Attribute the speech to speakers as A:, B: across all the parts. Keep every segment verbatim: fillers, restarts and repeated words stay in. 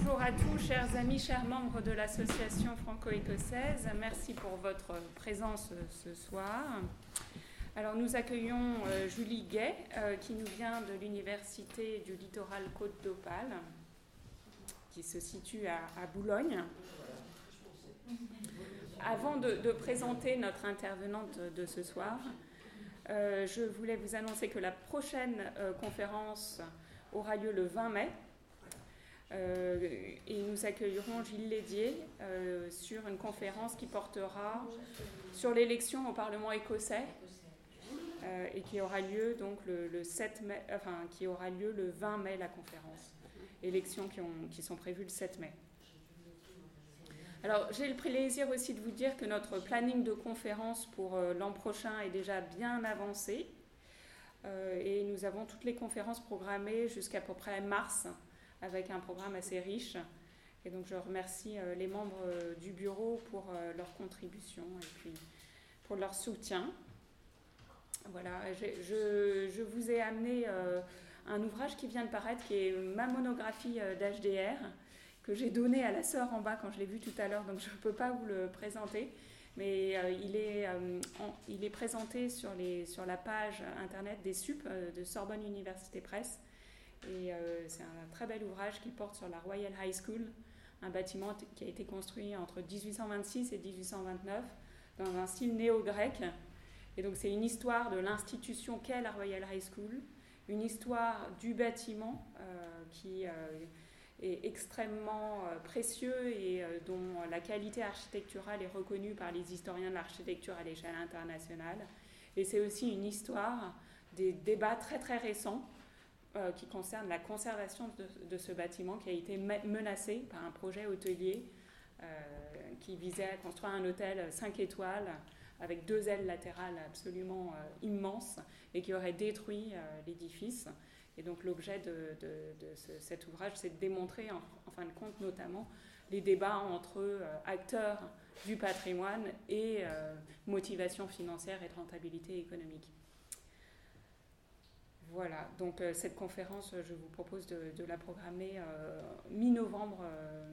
A: Bonjour à tous, chers amis, chers membres de l'association franco-écossaise. Merci pour votre présence ce soir. Alors nous accueillons euh, Julie Gay, euh, qui nous vient de l'Université du Littoral Côte d'Opale, qui se situe à, à Boulogne. Avant de, de présenter notre intervenante de ce soir, euh, je voulais vous annoncer que la prochaine euh, conférence aura lieu le vingt mai. Euh, et nous accueillerons Gilles Lédier euh, sur une conférence qui portera sur l'élection au Parlement écossais euh, et qui aura lieu donc le, le sept mai, enfin qui aura lieu le vingt mai la conférence. Élections qui, ont, qui sont prévues le sept mai. Alors j'ai le plaisir aussi de vous dire que notre planning de conférence pour euh, l'an prochain est déjà bien avancé euh, et nous avons toutes les conférences programmées jusqu'à peu près mars, avec un programme assez riche. Et donc je remercie euh, les membres euh, du bureau pour euh, leur contribution et puis pour leur soutien. Voilà, je, je vous ai amené euh, un ouvrage qui vient de paraître, qui est ma monographie euh, d'H D R, que j'ai donnée à la sœur en bas quand je l'ai vue tout à l'heure, donc je ne peux pas vous le présenter. Mais euh, il, est, euh, en, il est présenté sur, les, sur la page internet des S U P euh, de Sorbonne Université Press. Et euh, c'est un très bel ouvrage qui porte sur la Royal High School, un bâtiment t- qui a été construit entre dix-huit cent vingt-six et dix-huit cent vingt-neuf dans un style néo-grec. Et donc c'est une histoire de l'institution qu'est la Royal High School, une histoire du bâtiment euh, qui euh, est extrêmement euh, précieux et euh, dont la qualité architecturale est reconnue par les historiens de l'architecture à l'échelle internationale. Et c'est aussi une histoire des débats très très récents Euh, qui concerne la conservation de, de ce bâtiment qui a été menacé par un projet hôtelier euh, qui visait à construire un hôtel cinq étoiles avec deux ailes latérales absolument euh, immenses et qui aurait détruit euh, l'édifice. Et donc l'objet de, de, de ce, cet ouvrage, c'est de démontrer en, en fin de compte notamment les débats entre euh, acteurs du patrimoine et euh, motivation financière et de rentabilité économique. Voilà, donc euh, cette conférence, je vous propose de, de la programmer euh, mi-novembre euh,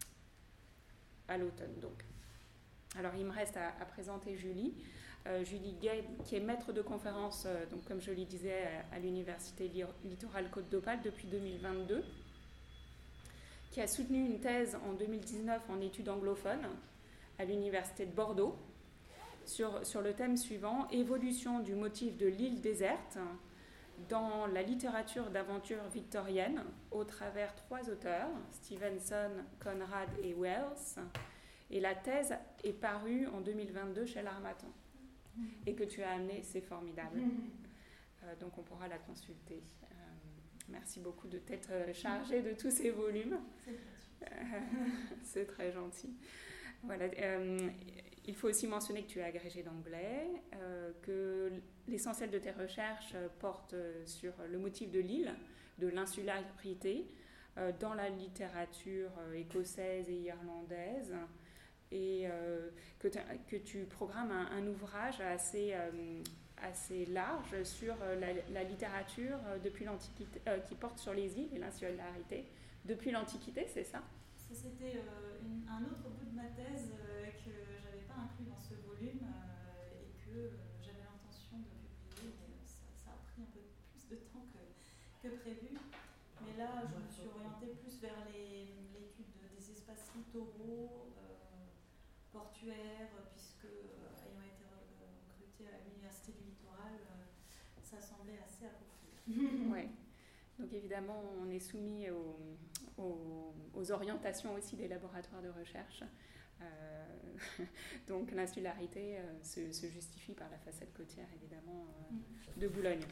A: à l'automne. Donc. Alors il me reste à, à présenter Julie. Euh, Julie Gay, qui est maître de conférence, euh, donc, comme je le disais, à, à l'Université Littoral Côte d'Opale depuis deux mille vingt-deux, qui a soutenu une thèse en deux mille dix-neuf en études anglophones à l'Université de Bordeaux sur, sur le thème suivant, évolution du motif de l'île déserte dans la littérature d'aventure victorienne, au travers trois auteurs, Stevenson, Conrad et Wells. Et la thèse est parue en deux mille vingt-deux chez l'Harmattan. Et que tu as amené, c'est formidable. Euh, donc on pourra la consulter. Euh, merci beaucoup de t'être chargée de tous ces volumes. Euh, c'est très gentil. Voilà. Euh, il faut aussi mentionner que tu es agrégé d'anglais, euh, que l'essentiel de tes recherches porte sur le motif de l'île, de l'insularité, euh, dans la littérature écossaise et irlandaise, et euh, que, que tu programmes un, un ouvrage assez, euh, assez large sur la, la littérature depuis l'Antiquité, euh, qui porte sur les îles et l'insularité depuis l'Antiquité, c'est ça ?
B: C'était euh, une, un autre bout de ma thèse euh, que je n'avais pas inclus dans ce volume euh, et que euh, j'avais l'intention de publier, mais ça, ça a pris un peu plus de temps que, que prévu. Mais là, je me suis orientée plus vers les, l'étude des espaces littoraux, euh, portuaires, puisque euh, ayant été recrutée à l'Université du Littoral, euh, ça semblait assez approprié.
A: Oui. Donc évidemment, on est soumis aux, aux, aux orientations aussi des laboratoires de recherche. Euh, donc l'insularité euh, se, se justifie par la façade côtière, évidemment, euh, de Boulogne.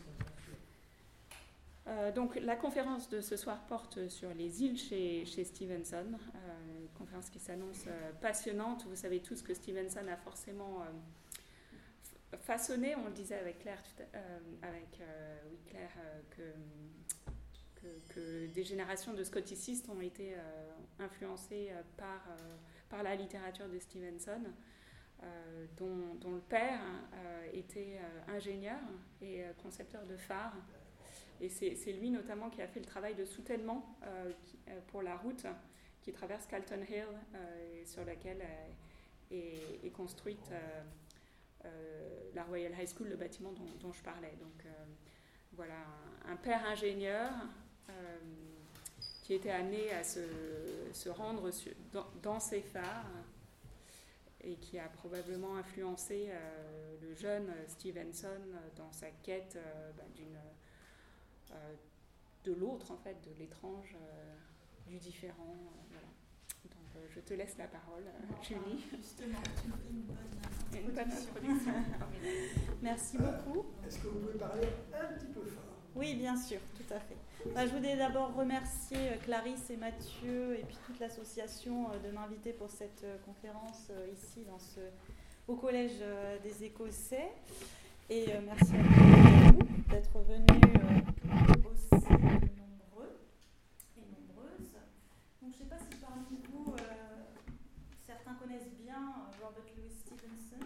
A: Euh, donc la conférence de ce soir porte sur les îles chez, chez Stevenson, euh, conférence qui s'annonce euh, passionnante. Vous savez tous que Stevenson a forcément euh, façonné, on le disait avec Claire, euh, avec, euh, oui, Claire euh, que... Que, que des générations de scoticistes ont été euh, influencées euh, par, euh, par la littérature de Stevenson, euh, dont, dont le père euh, était euh, ingénieur et euh, concepteur de phares. Et c'est, c'est lui notamment qui a fait le travail de soutènement euh, qui, euh, pour la route qui traverse Calton Hill, euh, et sur laquelle euh, est, est construite euh, euh, la Royal High School, le bâtiment dont, dont je parlais. Donc euh, voilà, un, un père ingénieur euh, qui était amené à se, se rendre sur, dans, dans ces phares, et qui a probablement influencé euh, le jeune Stevenson dans sa quête euh, bah, d'une, euh, de l'autre, en fait, de l'étrange, euh, du différent. Euh, voilà. Donc euh, je te laisse la parole, euh, Julie.
B: Justement, tu fais une bonne
A: Une bonne introduction.
B: Merci beaucoup.
C: Est-ce que vous pouvez parler un petit peu fort?
B: Oui, bien sûr, tout à fait. Bah, je voulais d'abord remercier Clarisse et Mathieu et puis toute l'association de m'inviter pour cette conférence ici dans ce, au Collège des Écossais. Et euh, merci à vous d'être venus euh, aussi nombreux et nombreuses. Donc je ne sais pas si parmi vous, euh, certains connaissent bien Robert Louis Stevenson.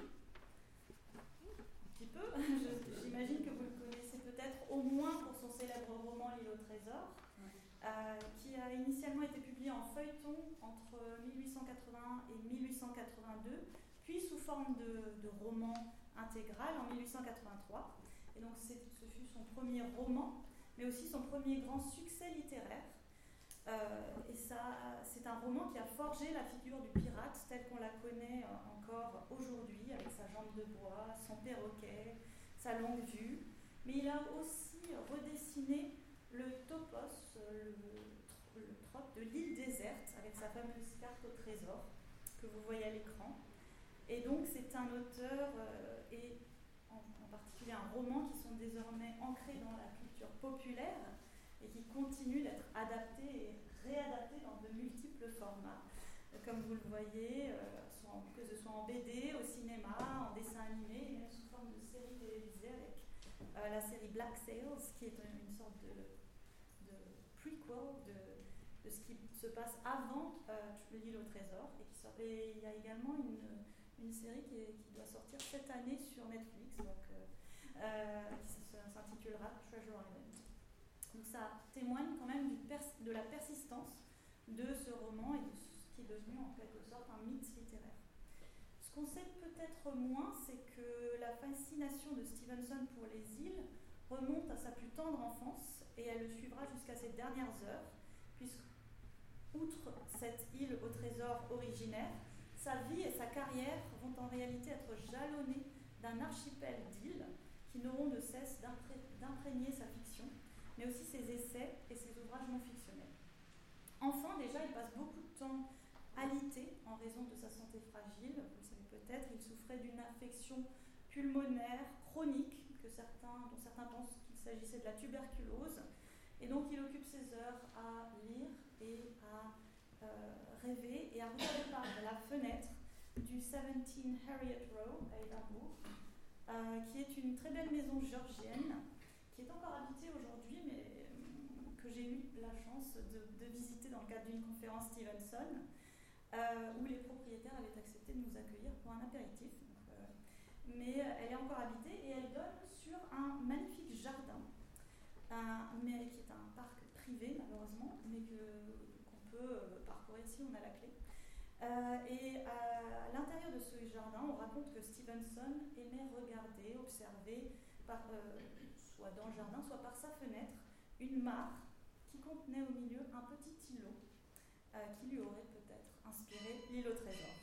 B: Un petit peu. Je, j'imagine que vous le connaissez peut-être au moins pour son célèbre roman L'île au trésor, euh, qui a initialement été publié en feuilleton entre mille huit cent quatre-vingt-un et mille huit cent quatre-vingt-deux, puis sous forme de, de roman intégral en mille huit cent quatre-vingt-trois. Et donc c'est, ce fut son premier roman, mais aussi son premier grand succès littéraire. Euh, et ça, c'est un roman qui a forgé la figure du pirate telle qu'on la connaît encore aujourd'hui, avec sa jambe de bois, son perroquet, sa longue vue. Mais il a aussi redessiné le topos, le, le trope de l'île déserte, avec sa fameuse carte au trésor que vous voyez à l'écran. Et donc c'est un auteur euh, et en, en particulier un roman qui sont désormais ancrés dans la culture populaire et qui continuent d'être adaptés et réadaptés dans de multiples formats. Comme vous le voyez, euh, soit en, que ce soit en B D, au cinéma, en dessin animé, et même sous forme de série télévisée avec euh, la série Black Sails, qui est une, une sorte de, de prequel de, de ce qui se passe avant euh, l'île au trésor. Et, qui sort, et il y a également une, une série qui, est, qui doit sortir cette année sur Netflix, donc, euh, euh, qui s'intitulera Treasure Island. Donc ça témoigne quand même du pers- de la persistance de ce roman et de ce qui est devenu en quelque sorte un mythe littéraire. Ce qu'on sait peut-être moins, c'est que la fascination de Stevenson pour les îles remonte à sa plus tendre enfance et elle le suivra jusqu'à ses dernières heures, puisque, outre cette île au trésor originaire, sa vie et sa carrière vont en réalité être jalonnées d'un archipel d'îles qui n'auront de cesse d'impré- d'imprégner sa fiction, mais aussi ses essais et ses ouvrages non fictionnels. Enfin, déjà, il passe beaucoup de temps alité en raison de sa santé fragile. Vous le savez peut-être, il souffrait d'une affection pulmonaire chronique que certains, dont certains pensent qu'il s'agissait de la tuberculose. Et donc, il occupe ses heures à lire et à euh, rêver et à regarder par la fenêtre du dix-sept Harriet Row à Édimbourg, euh, qui est une très belle maison georgienne qui est encore habitée aujourd'hui, mais euh, que j'ai eu la chance de, de visiter dans le cadre d'une conférence Stevenson, euh, où les propriétaires avaient accepté de nous accueillir pour un apéritif. Donc, euh, mais elle est encore habitée et elle donne sur un magnifique jardin, un, mais, qui est un parc privé malheureusement, mais que, qu'on peut euh, parcourir si on a la clé. Euh, et à, à l'intérieur de ce jardin, on raconte que Stevenson aimait regarder, observer, par, euh, soit dans le jardin, soit par sa fenêtre, une mare qui contenait au milieu un petit îlot euh, qui lui aurait peut-être inspiré l'île au trésor.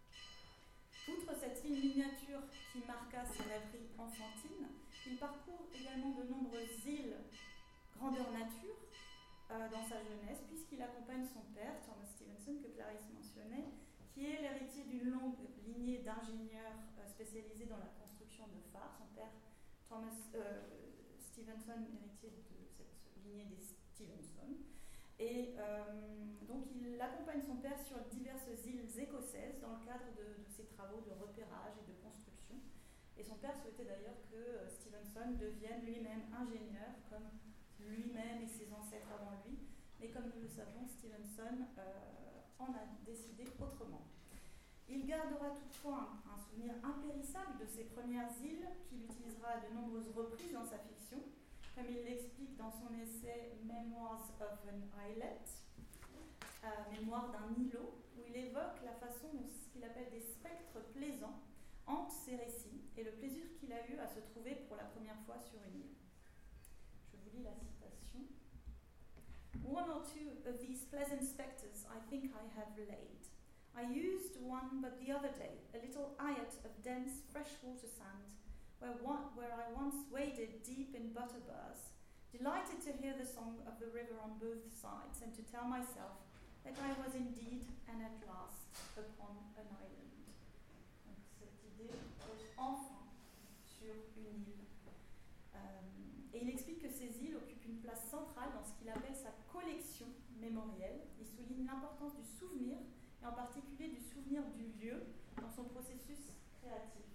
B: Outre cette île miniature qui marqua ses rêveries enfantines, il parcourt également de nombreuses îles grandeur nature euh, dans sa jeunesse, puisqu'il accompagne son père, Thomas Stevenson, que Clarisse mentionnait, qui est l'héritier d'une longue lignée d'ingénieurs euh, spécialisés dans la construction de phares. Son père, Thomas euh, Stevenson, héritier de cette lignée des Stevenson. Et euh, donc il accompagne son père sur diverses îles écossaises dans le cadre de, de ses travaux de repérage et de construction. Et son père souhaitait d'ailleurs que Stevenson devienne lui-même ingénieur, comme lui-même et ses ancêtres avant lui. Mais comme nous le savons, Stevenson euh, en a décidé autrement. Il gardera toutefois un, un souvenir impérissable de ses premières îles, qu'il utilisera à de nombreuses reprises dans sa fiction, comme il l'explique dans son essai Memoirs of an Islet, euh, mémoire d'un îlot où il évoque la façon dont ce qu'il appelle des spectres plaisants hantent ses récits et le plaisir qu'il a eu à se trouver pour la première fois sur une île. Je vous lis la citation. One or two of these pleasant spectres I think I have laid. I used one but the other day, a little ayat of dense freshwater sand, where, one, where I once waded deep in butterburs, delighted to hear the song of the river on both sides, and to tell myself that I was indeed and at last upon an island. Donc cette idée d'être enfin sur une île. Euh, et il explique que ces îles occupent une place centrale dans ce qu'il appelle sa collection mémorielle. Il souligne l'importance du souvenir, et en particulier du souvenir du lieu dans son processus créatif.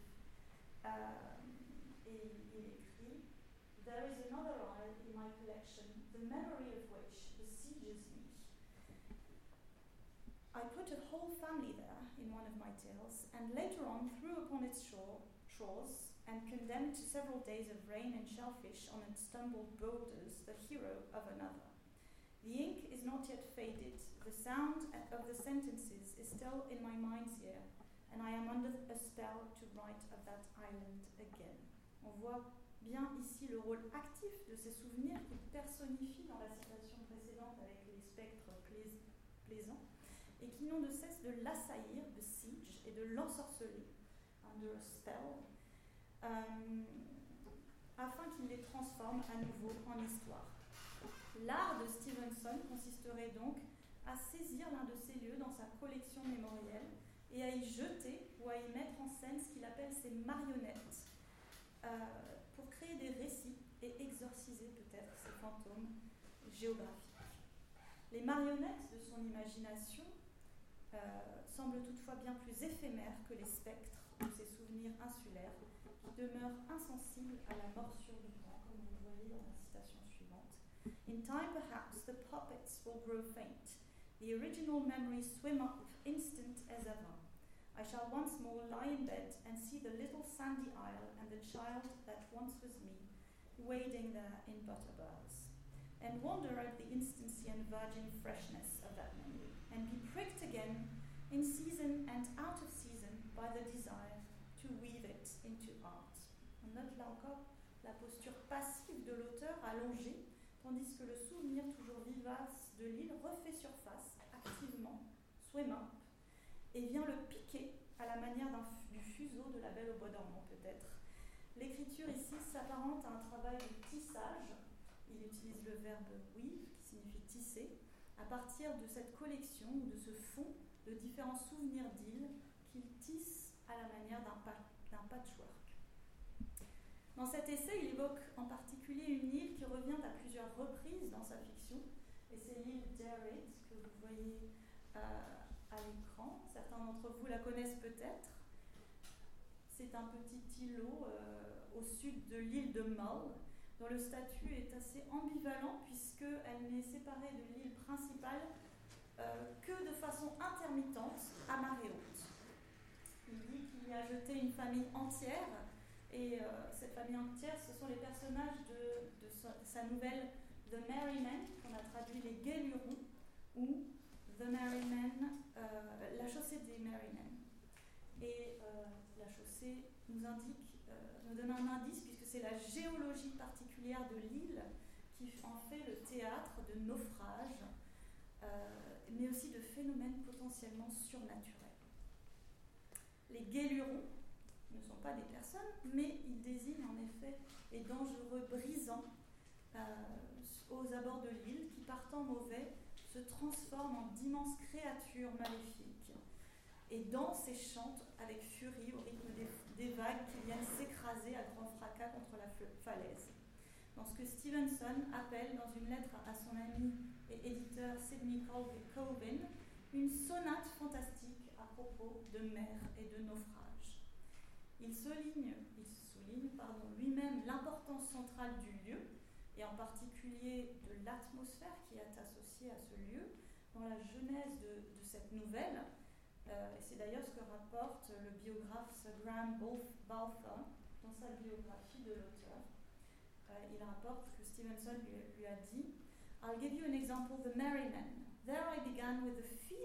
B: Euh, et il écrit « There is another isle in my collection, the memory of which besieges me. I put a whole family there in one of my tales, and later on threw upon its shore, shores and condemned to several days of rain and shellfish on its tumbled boulders the hero of another. The ink is not yet faded, the sound of the sentences is still in my mind's ear, and I am under a spell to write of that island again. » On voit bien ici le rôle actif de ces souvenirs qu'il personnifie dans la citation précédente avec les spectres plais- plaisants et qui n'ont de cesse de l'assaillir, de siege et de l'ensorceler, under a spell, euh, afin qu'il les transforme à nouveau en histoire. L'art de Stevenson consisterait donc à saisir l'un de ces lieux dans sa collection mémorielle et à y jeter ou à y mettre en scène ce qu'il appelle ses marionnettes euh, pour créer des récits et exorciser peut-être ces fantômes géographiques. Les marionnettes de son imagination euh, semblent toutefois bien plus éphémères que les spectres de ses souvenirs insulaires qui demeurent insensibles à la morsure du temps, comme vous le voyez dans la citation suivante. In time, perhaps, the puppets will grow faint. The original memories swim up, instant as ever. I shall once more lie in bed and see the little sandy isle and the child that once was me, wading there in butterburs, and wonder at the instancy and virgin freshness of that memory, and be pricked again, in season and out of season, by the desire to weave it into art. On note là encore la posture passive de l'auteur allongée, tandis que le souvenir toujours vivace de l'île refait surface activement, swim up, et vient le piquer à la manière d'un, du fuseau de la Belle au bois dormant peut-être. L'écriture ici s'apparente à un travail de tissage. Il utilise le verbe weave, qui signifie tisser, à partir de cette collection ou de ce fond de différents souvenirs d'îles qu'il tisse à la manière d'un, pa- d'un patchwork. Dans cet essai, il évoque en particulier une île qui revient à plusieurs reprises dans sa fiction, et c'est l'île Derrid, que vous voyez euh, à l'écran. Certains d'entre vous la connaissent peut-être. C'est un petit îlot euh, au sud de l'île de Mull, dont le statut est assez ambivalent puisqu'elle n'est séparée de l'île principale euh, que de façon intermittente à marée haute. Il dit qu'il y a jeté une famille entière, et euh, cette famille entière, ce sont les personnages de, de, sa, de sa nouvelle The Merry Men, qu'on a traduit les Gai Lurons, ou The Merry Men, euh, la chaussée des Merry Men. Et euh, la chaussée nous indique, euh, nous donne un indice puisque c'est la géologie particulière de l'île qui en fait le théâtre de naufrages, euh, mais aussi de phénomènes potentiellement surnaturels. Les Gai Lurons ne sont pas des personnes, mais ils désignent en effet les dangereux brisants euh, aux abords de l'île qui, par temps mauvais, se transforment en d'immenses créatures maléfiques et dansent et chantent avec furie au rythme des, des vagues qui viennent s'écraser à grand fracas contre la falaise. Dans ce que Stevenson appelle, dans une lettre à son ami et éditeur Sidney Colvin, une sonate fantastique à propos de mer et de naufrage. Il souligne, il souligne pardon, lui-même l'importance centrale du lieu, et en particulier de l'atmosphère qui est associée à ce lieu, dans la genèse de, de cette nouvelle. Euh, et c'est d'ailleurs ce que rapporte le biographe Sir Graham Balfour dans sa biographie de l'auteur. Euh, il rapporte que Stevenson lui, lui a dit « I'll give you an example, The Merry Men. There I began with the feeling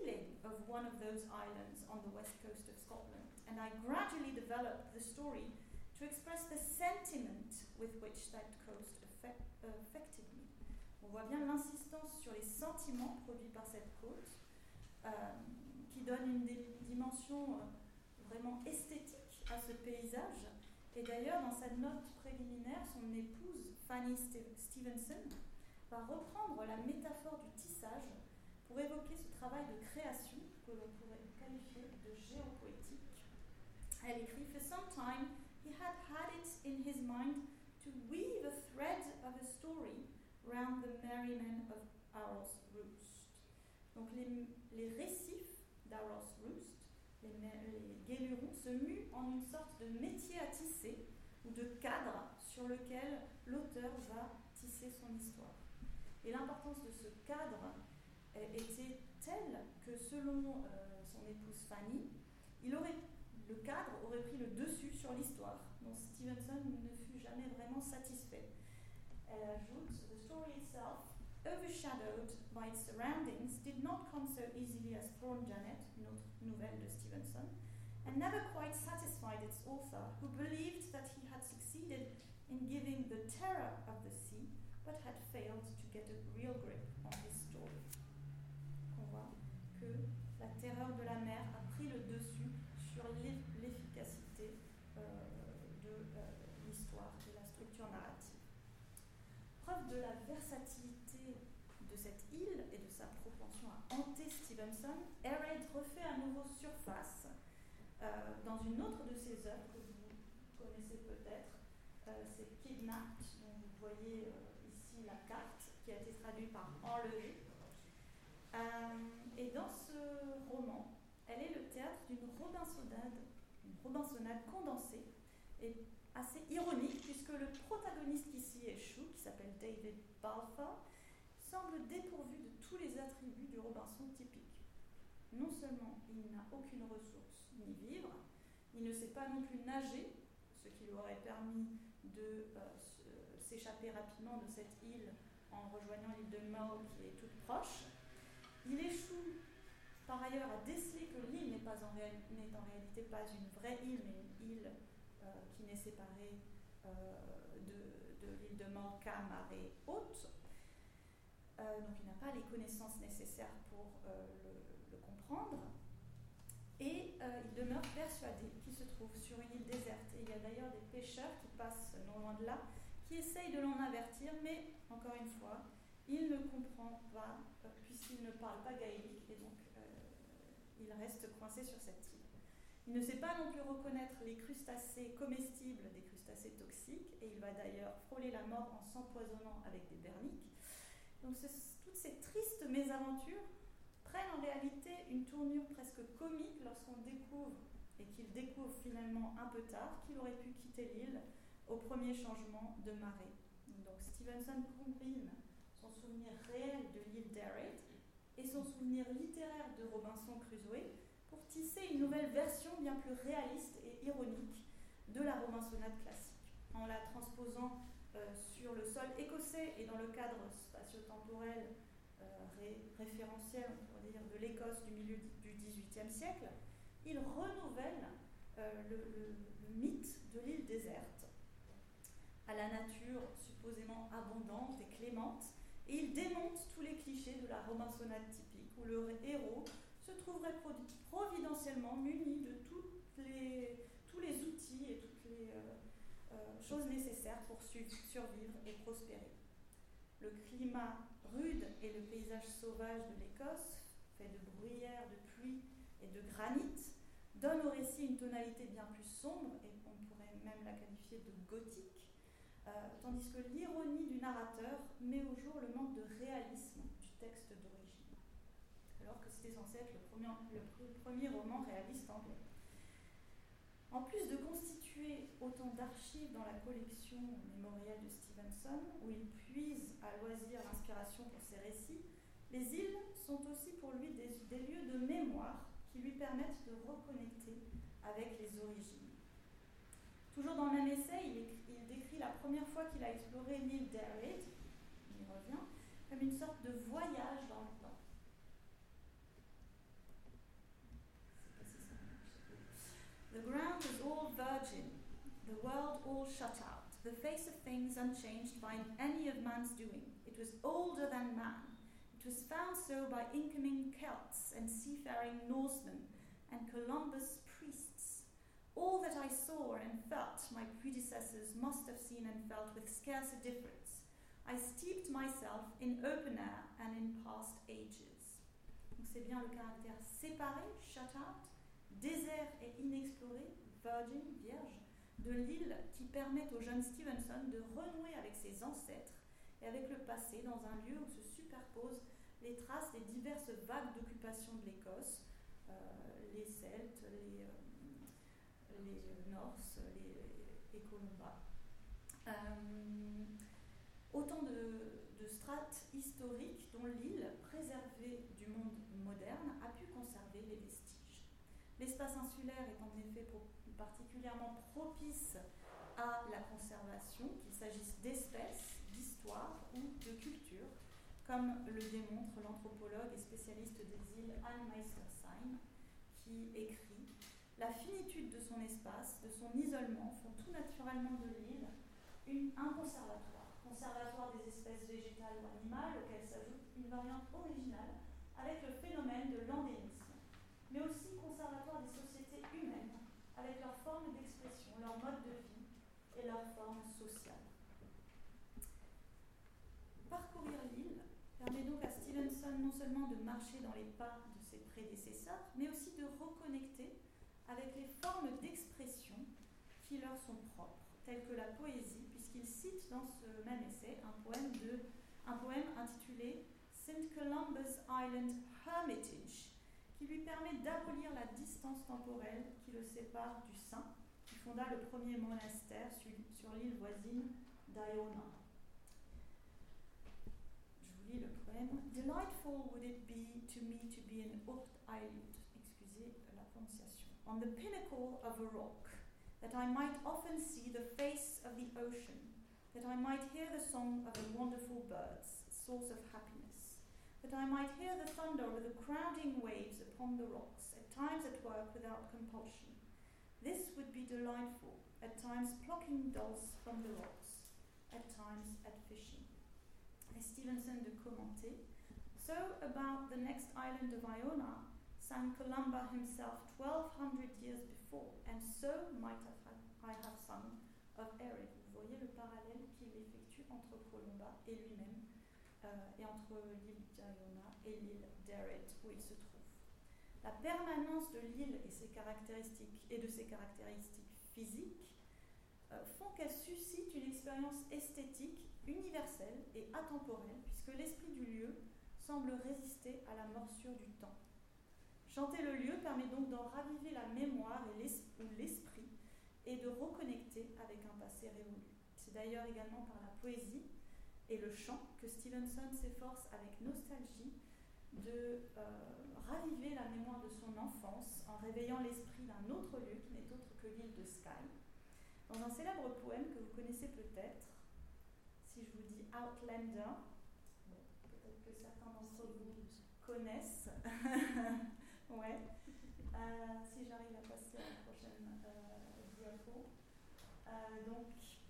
B: of one of those islands on the west coast of Scotland, and I gradually developed the story to express the sentiment with which that coast affect, uh, affected me. On voit bien l'insistance sur les sentiments produits par cette côte, euh, qui donne une dé- dimension euh, vraiment esthétique à ce paysage. Et d'ailleurs, dans sa note préliminaire, son épouse, Fanny Ste- Stevenson, va reprendre la métaphore du tissage pour évoquer ce travail de création que l'on pourrait qualifier de géopoétique. Elle écrit, For some time, he had had it in his mind to weave a thread of a story round the merrymen of Arrow's Roost. Donc les, les récifs d'Arrow's Roost, les, les guélurons, se muent en une sorte de métier à tisser ou de cadre sur lequel l'auteur va tisser son histoire. Et l'importance de ce cadre était telle que selon euh, son épouse Fanny, il aurait, le cadre aurait pris le dessus sur l'histoire, dont Stevenson ne fut jamais vraiment satisfait. Elle ajoute, The story itself, overshadowed by its surroundings, did not come so easily as Thorn Janet, une autre nouvelle de Stevenson, and never quite satisfied its author, who believed that he had succeeded in giving the terror of the sea, but had failed to get a real grip on his story. On voit que la terreur de la mer a pris le dessus sur l'efficacité euh, de euh, l'histoire et la structure narrative. Preuve de la versatilité de cette île et de sa propension à hanter Stevenson, Airhead refait à nouveau surface euh, dans une autre de ses œuvres que vous connaissez peut-être, euh, c'est Kidnapped, dont vous voyez euh, ici la carte qui a été traduite par Enlevé. Euh, et dans ce roman, elle est le théâtre d'une robinsonade, une robinsonade condensée et assez ironique, puisque le protagoniste qui s'y échoue, qui s'appelle David Balfour, semble dépourvu de tous les attributs du Robinson typique. Non seulement il n'a aucune ressource ni vivre, il ne sait pas non plus nager, ce qui lui aurait permis de euh, s'échapper rapidement de cette île en rejoignant l'île de Mull qui est toute proche. Il échoue par ailleurs à déceler que l'île n'est, pas en, réal- n'est en réalité pas une vraie île, mais une île euh, qui n'est séparée euh, de, de l'île de Mull qu'à marée haute. Euh, donc il n'a pas les connaissances nécessaires pour euh, le, le comprendre. Et euh, il demeure persuadé qu'il se trouve sur une île déserte. Et il y a d'ailleurs des pêcheurs qui passent non loin de là, qui essayent de l'en avertir, mais encore une fois, il ne comprend pas, euh, puisqu'il ne parle pas gaélique, et donc euh, il reste coincé sur cette île. Il ne sait pas non plus reconnaître les crustacés comestibles des crustacés toxiques, et il va d'ailleurs frôler la mort en s'empoisonnant avec des berniques. Donc ce, toutes ces tristes mésaventures prennent en réalité une tournure presque comique lorsqu'on découvre, et qu'il découvre finalement un peu tard, qu'il aurait pu quitter l'île au premier changement de marée. Donc Stevenson combine son souvenir réel de l'île d'Airhead et son souvenir littéraire de Robinson Crusoe pour tisser une nouvelle version bien plus réaliste et ironique de la robinsonade classique, en la transposant euh, sur le sol écossais et dans le cadre spatio-temporel euh, ré- référentiel, on pourrait dire, de l'Écosse du milieu du dix-huitième siècle. Il renouvelle euh, le, le, le mythe de l'île déserte, à la nature supposément abondante et clémente, et il démonte tous les clichés de la robinsonade typique, où le héros se trouverait providentiellement muni de toutes les, tous les outils et toutes les euh, euh, choses nécessaires pour su- survivre et prospérer. Le climat rude et le paysage sauvage de l'Écosse, fait de bruyère, de pluie et de granit, donnent au récit une tonalité bien plus sombre, et on pourrait même la qualifier de gothique, Euh, tandis que l'ironie du narrateur met au jour le manque de réalisme du texte d'origine, alors que c'était censé être le premier, le premier roman réaliste anglais. En plus de constituer autant d'archives dans la collection mémorielle de Stevenson, où il puise à loisir l'inspiration pour ses récits, les îles sont aussi pour lui des, des lieux de mémoire qui lui permettent de reconnecter avec les origines. Toujours dans le même essai, il, écrit, il décrit la première fois qu'il a exploré l'île d'Airhead, on y revient, comme une sorte de voyage dans le temps.
D: things unchanged by any of man's doing. It was older than man. It was found so by incoming Celts and seafaring Norsemen and Columbus priests. All that I saw and felt my predecessors must have seen and felt with scarce a difference. I steeped myself in open air and in past ages. Donc c'est bien le caractère séparé, shut out, désert et inexploré, virgin, vierge, de l'île qui permet au jeune Stevenson de renouer avec ses ancêtres et avec le passé dans un lieu où se superposent les traces des diverses vagues d'occupation de l'Écosse, euh, les Celtes, les, euh, les Norse, les, les Columba. Euh, autant de, de strates historiques dont l'île, préservée du monde moderne, a pu conserver les vestiges. L'espace insulaire est en effet pro- particulièrement propice à la conservation, qu'il s'agisse d'espèces, d'histoire ou de culture, comme le démontre l'anthropologue et spécialiste des îles Anne Meistersheim, qui écrit « La finitude de son espace, de son isolement, font tout naturellement de l'île une, un conservatoire, conservatoire des espèces végétales ou animales, auquel s'ajoute une variante originale avec le phénomène de l'endémisme, mais aussi conservatoire des sociétés humaines, avec leur forme d'expression, leur mode de vie et leur forme sociale. » Parcourir l'île permet donc à Stevenson non seulement de marcher dans les pas de ses prédécesseurs, mais aussi de reconnecter avec les formes d'expression qui leur sont propres, telles que la poésie, puisqu'il cite dans ce même essai un poème, de, un poème intitulé Saint Columba's Island Hermitage, qui lui permet d'abolir la distance temporelle qui le sépare du saint, qui fonda le premier monastère sur, sur l'île voisine d'Iona. Je vous lis le poème. Delightful would it be to me to be an haute island, excusez la prononciation, on the pinnacle of a rock, that I might often see the face of the ocean, that I might hear the song of the wonderful birds, source of happiness, that I might hear the thunder of the crowding waves upon the rocks, at times at work without compulsion. This would be delightful, at times plucking dulse from the rocks, at times at fishing. Et Stevenson de commenter, so about the next island of Iona, sang Columba himself twelve hundred years before, and so might have had, I have sung of Erin. Vous voyez le parallèle qu'il effectue entre Columba et lui-même, euh, et entre l'île d'Iona et l'île d'Erith où il se trouve. La permanence de l'île et, ses caractéristiques, et de ses caractéristiques physiques euh, font qu'elle suscite une expérience esthétique universelle et atemporelle, puisque l'esprit du lieu semble résister à la morsure du temps. Chanter le lieu permet donc d'en raviver la mémoire et l'es- ou l'esprit et de reconnecter avec un passé révolu. C'est d'ailleurs également par la poésie et le chant que Stevenson s'efforce avec nostalgie de euh, raviver la mémoire de son enfance en réveillant l'esprit d'un autre lieu qui n'est autre que l'île de Skye. Dans un célèbre poème que vous connaissez peut-être, si je vous dis Outlander, bon, peut-être que certains d'entre vous connaissent. Ouais. Euh, si j'arrive à passer à la prochaine euh, diapo. Euh, donc,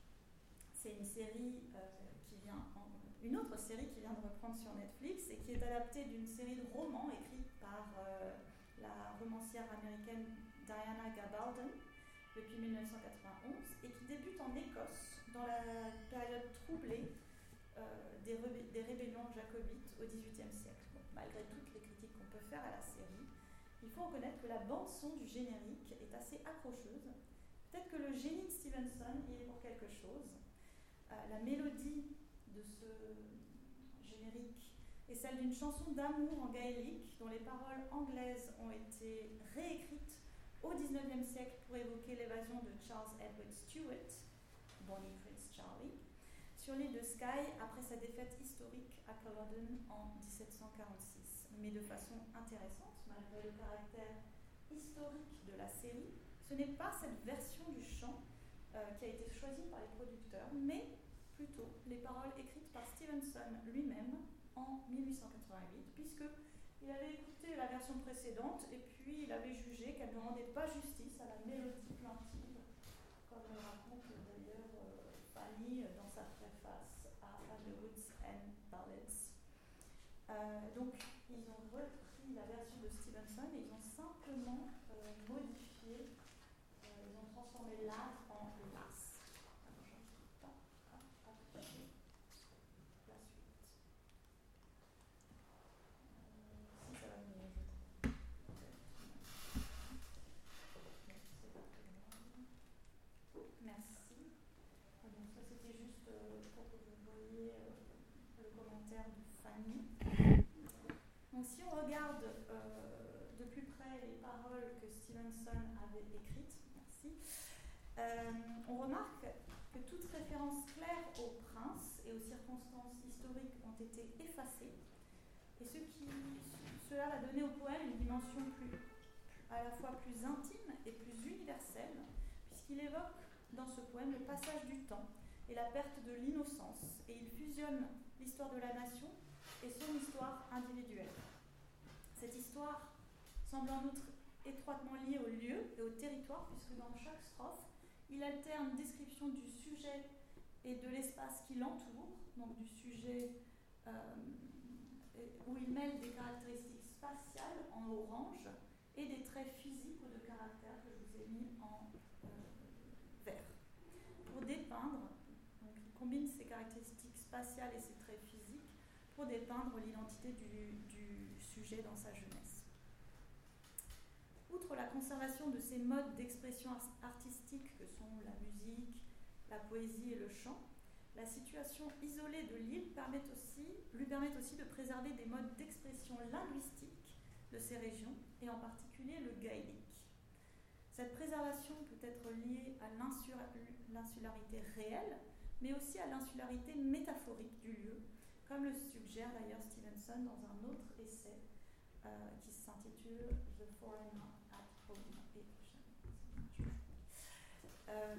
D: c'est une série euh, qui vient, en, une autre série qui vient de reprendre sur Netflix et qui est adaptée d'une série de romans écrits par euh, la romancière américaine Diana Gabaldon depuis dix-neuf cent quatre-vingt-onze et qui débute en Écosse dans la période troublée euh, des, rébé- des rébellions jacobites au dix-huitième siècle. Bon, malgré toutes les critiques qu'on peut faire à la série, il faut reconnaître que la bande-son du générique est assez accrocheuse. Peut-être que le génie de Stevenson y est pour quelque chose. Euh, la mélodie de ce générique est celle d'une chanson d'amour en gaélique dont les paroles anglaises ont été réécrites au dix-neuvième siècle pour évoquer l'évasion de Charles Edward Stuart, Bonnie Prince Charlie, sur l'île de Skye après sa défaite historique à Culloden en dix-sept cent quarante-six. Mais de façon intéressante, malgré le caractère historique de la série, ce n'est pas cette version du chant euh, qui a été choisie par les producteurs, mais plutôt les paroles écrites par Stevenson lui-même en dix-huit cent quatre-vingt-huit, puisqu'il avait écouté la version précédente et puis il avait jugé qu'elle ne rendait pas justice à la mélodie plaintive, comme le raconte d'ailleurs euh, Fanny dans sa préface à, à The Woods and Ballads. Euh, donc, ils ont repris la version de Stevenson et ils ont simplement euh, modifié, euh, ils ont transformé l'art en las. Alors, je n'arrive pas à afficher la suite. Euh, si ça va mieux, je trouve. Merci. Donc, ça, c'était juste euh, pour que vous voyiez euh, le commentaire de Fanny. Donc, si on regarde euh, de plus près les paroles que Stevenson avait écrites, merci, euh, on remarque que toute référence claire au prince et aux circonstances historiques ont été effacées, et ce qui, cela va donner au poème une dimension plus, à la fois plus intime et plus universelle, puisqu'il évoque dans ce poème le passage du temps et la perte de l'innocence, et il fusionne l'histoire de la nation et son histoire individuelle. Cette histoire semble en outre étroitement liée au lieu et au territoire, puisque dans chaque strophe, il alterne description du sujet et de l'espace qui l'entoure, donc du sujet euh, où il mêle des caractéristiques spatiales en orange et des traits physiques ou de caractère que je vous ai mis en euh, vert. Pour dépeindre, donc il combine ces caractéristiques spatiales et ces traits physiques pour dépeindre l'identité du, du sujet dans sa jeunesse. Outre la conservation de ces modes d'expression artistique que sont la musique, la poésie et le chant, la situation isolée de l'île permet aussi, lui permet aussi de préserver des modes d'expression linguistique de ces régions, et en particulier le gaélique. Cette préservation peut être liée à l'insularité réelle, mais aussi à l'insularité métaphorique du lieu, comme le suggère d'ailleurs Stevenson dans un autre essai euh, qui s'intitule The Foreigner at Home. Et, euh,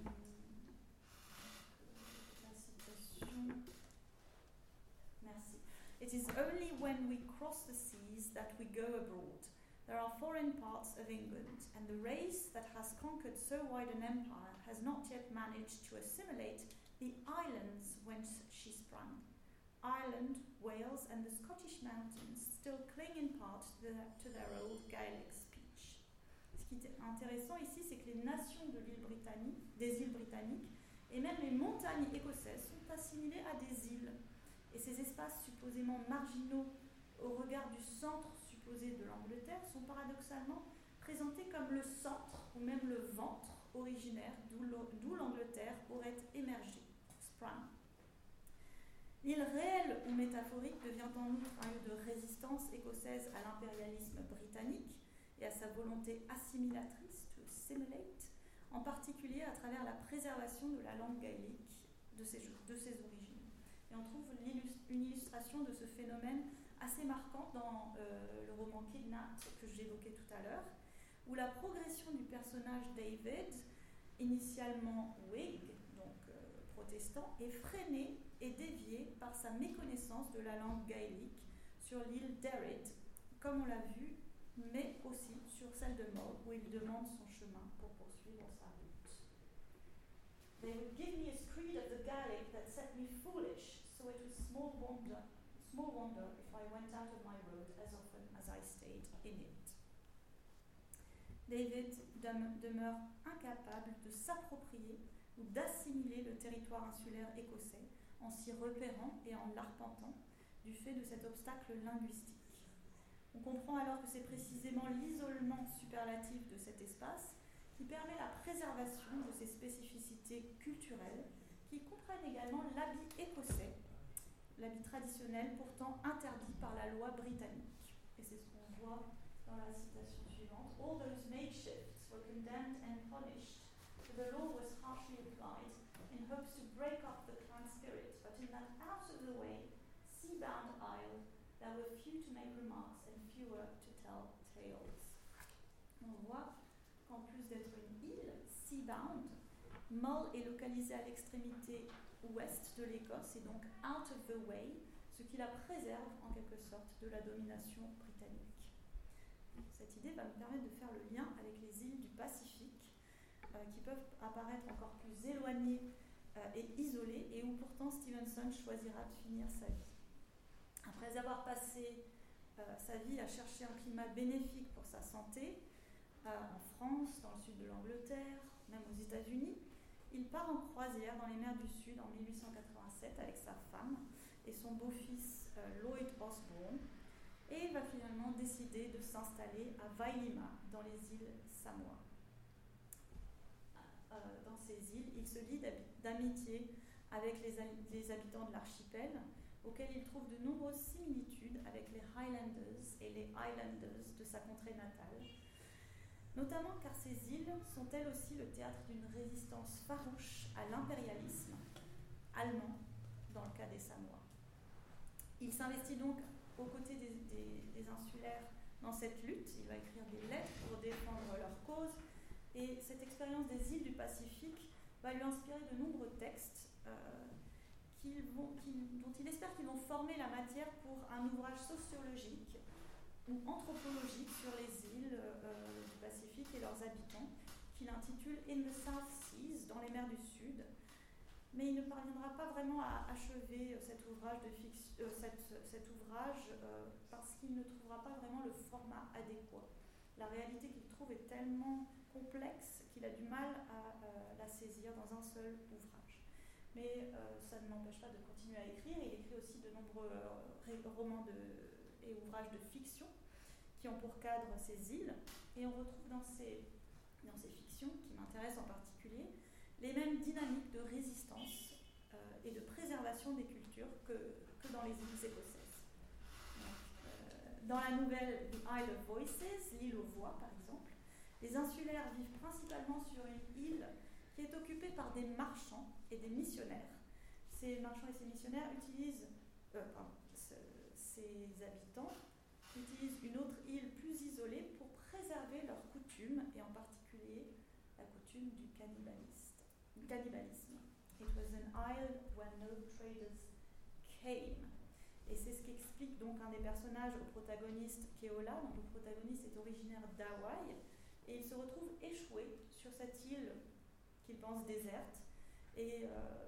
D: la citation. Merci. It is only when we cross the seas that we go abroad. There are foreign parts of England, and the race that has conquered so wide an empire has not yet managed to assimilate the islands whence she sprang. Ireland, Wales, and the Scottish mountains still cling in part to, the, to their old Gaelic speech. Ce qui est intéressant ici, c'est que les nations de l'île britannique, des îles britanniques, et même les montagnes écossaises sont assimilées à des îles. Et ces espaces supposément marginaux au regard du centre supposé de l'Angleterre sont paradoxalement présentés comme le centre ou même le ventre originaire d'où l'Angleterre aurait émergé, sprung. L'île réelle ou métaphorique devient en outre un lieu de résistance écossaise à l'impérialisme britannique et à sa volonté assimilatrice, to assimilate, en particulier à travers la préservation de la langue gaélique de ses, de ses origines. Et on trouve une illustration de ce phénomène assez marquante dans euh, le roman Kidnapped que j'évoquais tout à l'heure, où la progression du personnage David, initialement Whig, donc euh, protestant, est freinée et déviée par sa méconnaissance de la langue gaélique sur l'île d'Erid, comme on l'a vu, mais aussi sur celle de Mull, où il demande son chemin pour poursuivre sa route. They would give me a screed of the Gaelic that set me foolish, so it was small wonder, small wonder if I went out of my road as often as I stayed in it. David demeure incapable de s'approprier ou d'assimiler le territoire insulaire écossais en s'y repérant et en l'arpentant du fait de cet obstacle linguistique. On comprend alors que c'est précisément l'isolement superlatif de cet espace qui permet la préservation de ses spécificités culturelles, qui comprennent également l'habit écossais, l'habit traditionnel pourtant interdit par la loi britannique. Et c'est ce qu'on voit dans la citation suivante. All those makeshifts were condemned and punished, for the law was harshly applied in hopes to break up the clan spirit, but in that out of the way, sea-bound isle, there were few to make remarks and fewer to tell tales. On voit qu'en plus d'être une île, sea-bound, Mull est localisé à l'extrémité ouest de l'Écosse et donc out of the way, ce qui la préserve en quelque sorte de la domination britannique. Cette idée va me permettre de faire le lien avec les îles du Pacifique, euh, qui peuvent apparaître encore plus éloignées euh, et isolé, et où pourtant Stevenson choisira de finir sa vie. Après avoir passé euh, sa vie à chercher un climat bénéfique pour sa santé, euh, en France, dans le sud de l'Angleterre, même aux États-Unis, il part en croisière dans les mers du Sud en mille huit cent quatre-vingt-sept avec sa femme et son beau-fils euh, Lloyd Osbourne, et il va finalement décider de s'installer à Vailima, dans les îles Samoa. Euh, dans ces îles, il se lie d'amitié avec les, les habitants de l'archipel, auxquels il trouve de nombreuses similitudes avec les Highlanders et les Islanders de sa contrée natale, notamment car ces îles sont elles aussi le théâtre d'une résistance farouche à l'impérialisme allemand dans le cas des Samoa. Il s'investit donc aux côtés des, des, des insulaires dans cette lutte. Il va écrire des lettres pour défendre leur cause, et cette expérience des îles du Pacifique va lui inspirer de nombreux textes euh, qu'ils vont, qu'ils, dont il espère qu'ils vont former la matière pour un ouvrage sociologique ou anthropologique sur les îles euh, du Pacifique et leurs habitants, qu'il intitule In the South Seas, dans les mers du Sud. Mais il ne parviendra pas vraiment à achever cet ouvrage, de fiction, euh, cette, cet ouvrage euh, parce qu'il ne trouvera pas vraiment le format adéquat. La réalité qu'il trouve est tellement complexe qu'il a du mal à euh, la saisir dans un seul ouvrage. Mais euh, ça ne l'empêche pas de continuer à écrire. Il écrit aussi de nombreux euh, romans de, et ouvrages de fiction qui ont pour cadre ces îles. Et on retrouve dans ces, dans ces fictions, qui m'intéressent en particulier, les mêmes dynamiques de résistance euh, et de préservation des cultures que, que dans les îles écossaises. Donc, euh, dans la nouvelle The Isle of Voices, l'île aux voix par exemple, les insulaires vivent principalement sur une île qui est occupée par des marchands et des missionnaires. Ces marchands et ces missionnaires utilisent, euh, pardon, ce, ces habitants utilisent une autre île plus isolée pour préserver leurs coutumes, et en particulier la coutume du cannibalisme. Cannibalisme. It was an isle where no traders came. Et c'est ce qu'explique donc un des personnages au protagoniste, Keola. Donc le protagoniste est originaire d'Hawaï, et il se retrouve échoué sur cette île qu'il pense déserte, et euh,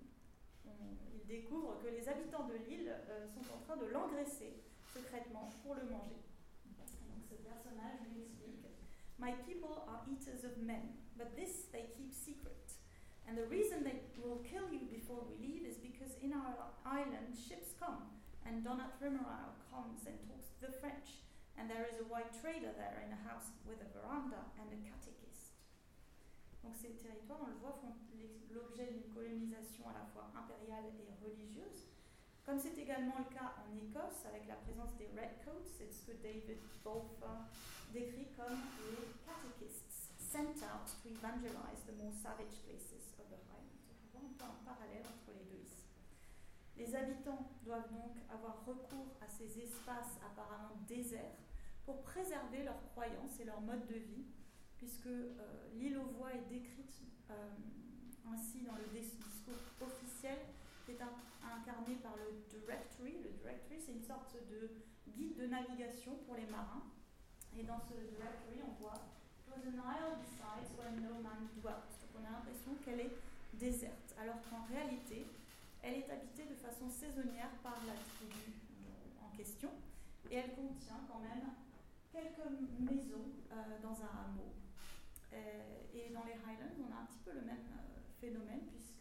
D: on, il découvre que les habitants de l'île euh, sont en train de l'engraisser secrètement pour le manger. Et donc ce personnage lui explique: My people are eaters of men, but this they keep secret. And the reason they will kill you before we leave is because in our island ships come, and Donat Rimerau comes and talks to the French, and there is a white trader there in a house with a veranda and a catechist. Donc ces territoires, on le voit, font l'objet d'une colonisation à la fois impériale et religieuse, comme c'est également le cas en Écosse avec la présence des Redcoats. C'est ce que David Balfour décrit comme les catechists, sent out to evangelize the more savage places of the Highlands. On voit un peu un parallèle entre les deux ici. Les habitants doivent donc avoir recours à ces espaces apparemment déserts pour préserver leurs croyances et leur mode de vie, puisque euh, l'île aux voix est décrite euh, ainsi dans le discours officiel qui est un, incarné par le Directory. Le Directory, c'est une sorte de guide de navigation pour les marins. Et dans ce Directory, on voit « It was an isle besides where no man dwelt ». Donc on a l'impression qu'elle est déserte, alors qu'en réalité, elle est habitée de façon saisonnière par la tribu en question, et elle contient quand même quelques maisons euh, dans un hameau. Euh, et dans les Highlands, on a un petit peu le même euh, phénomène, puisque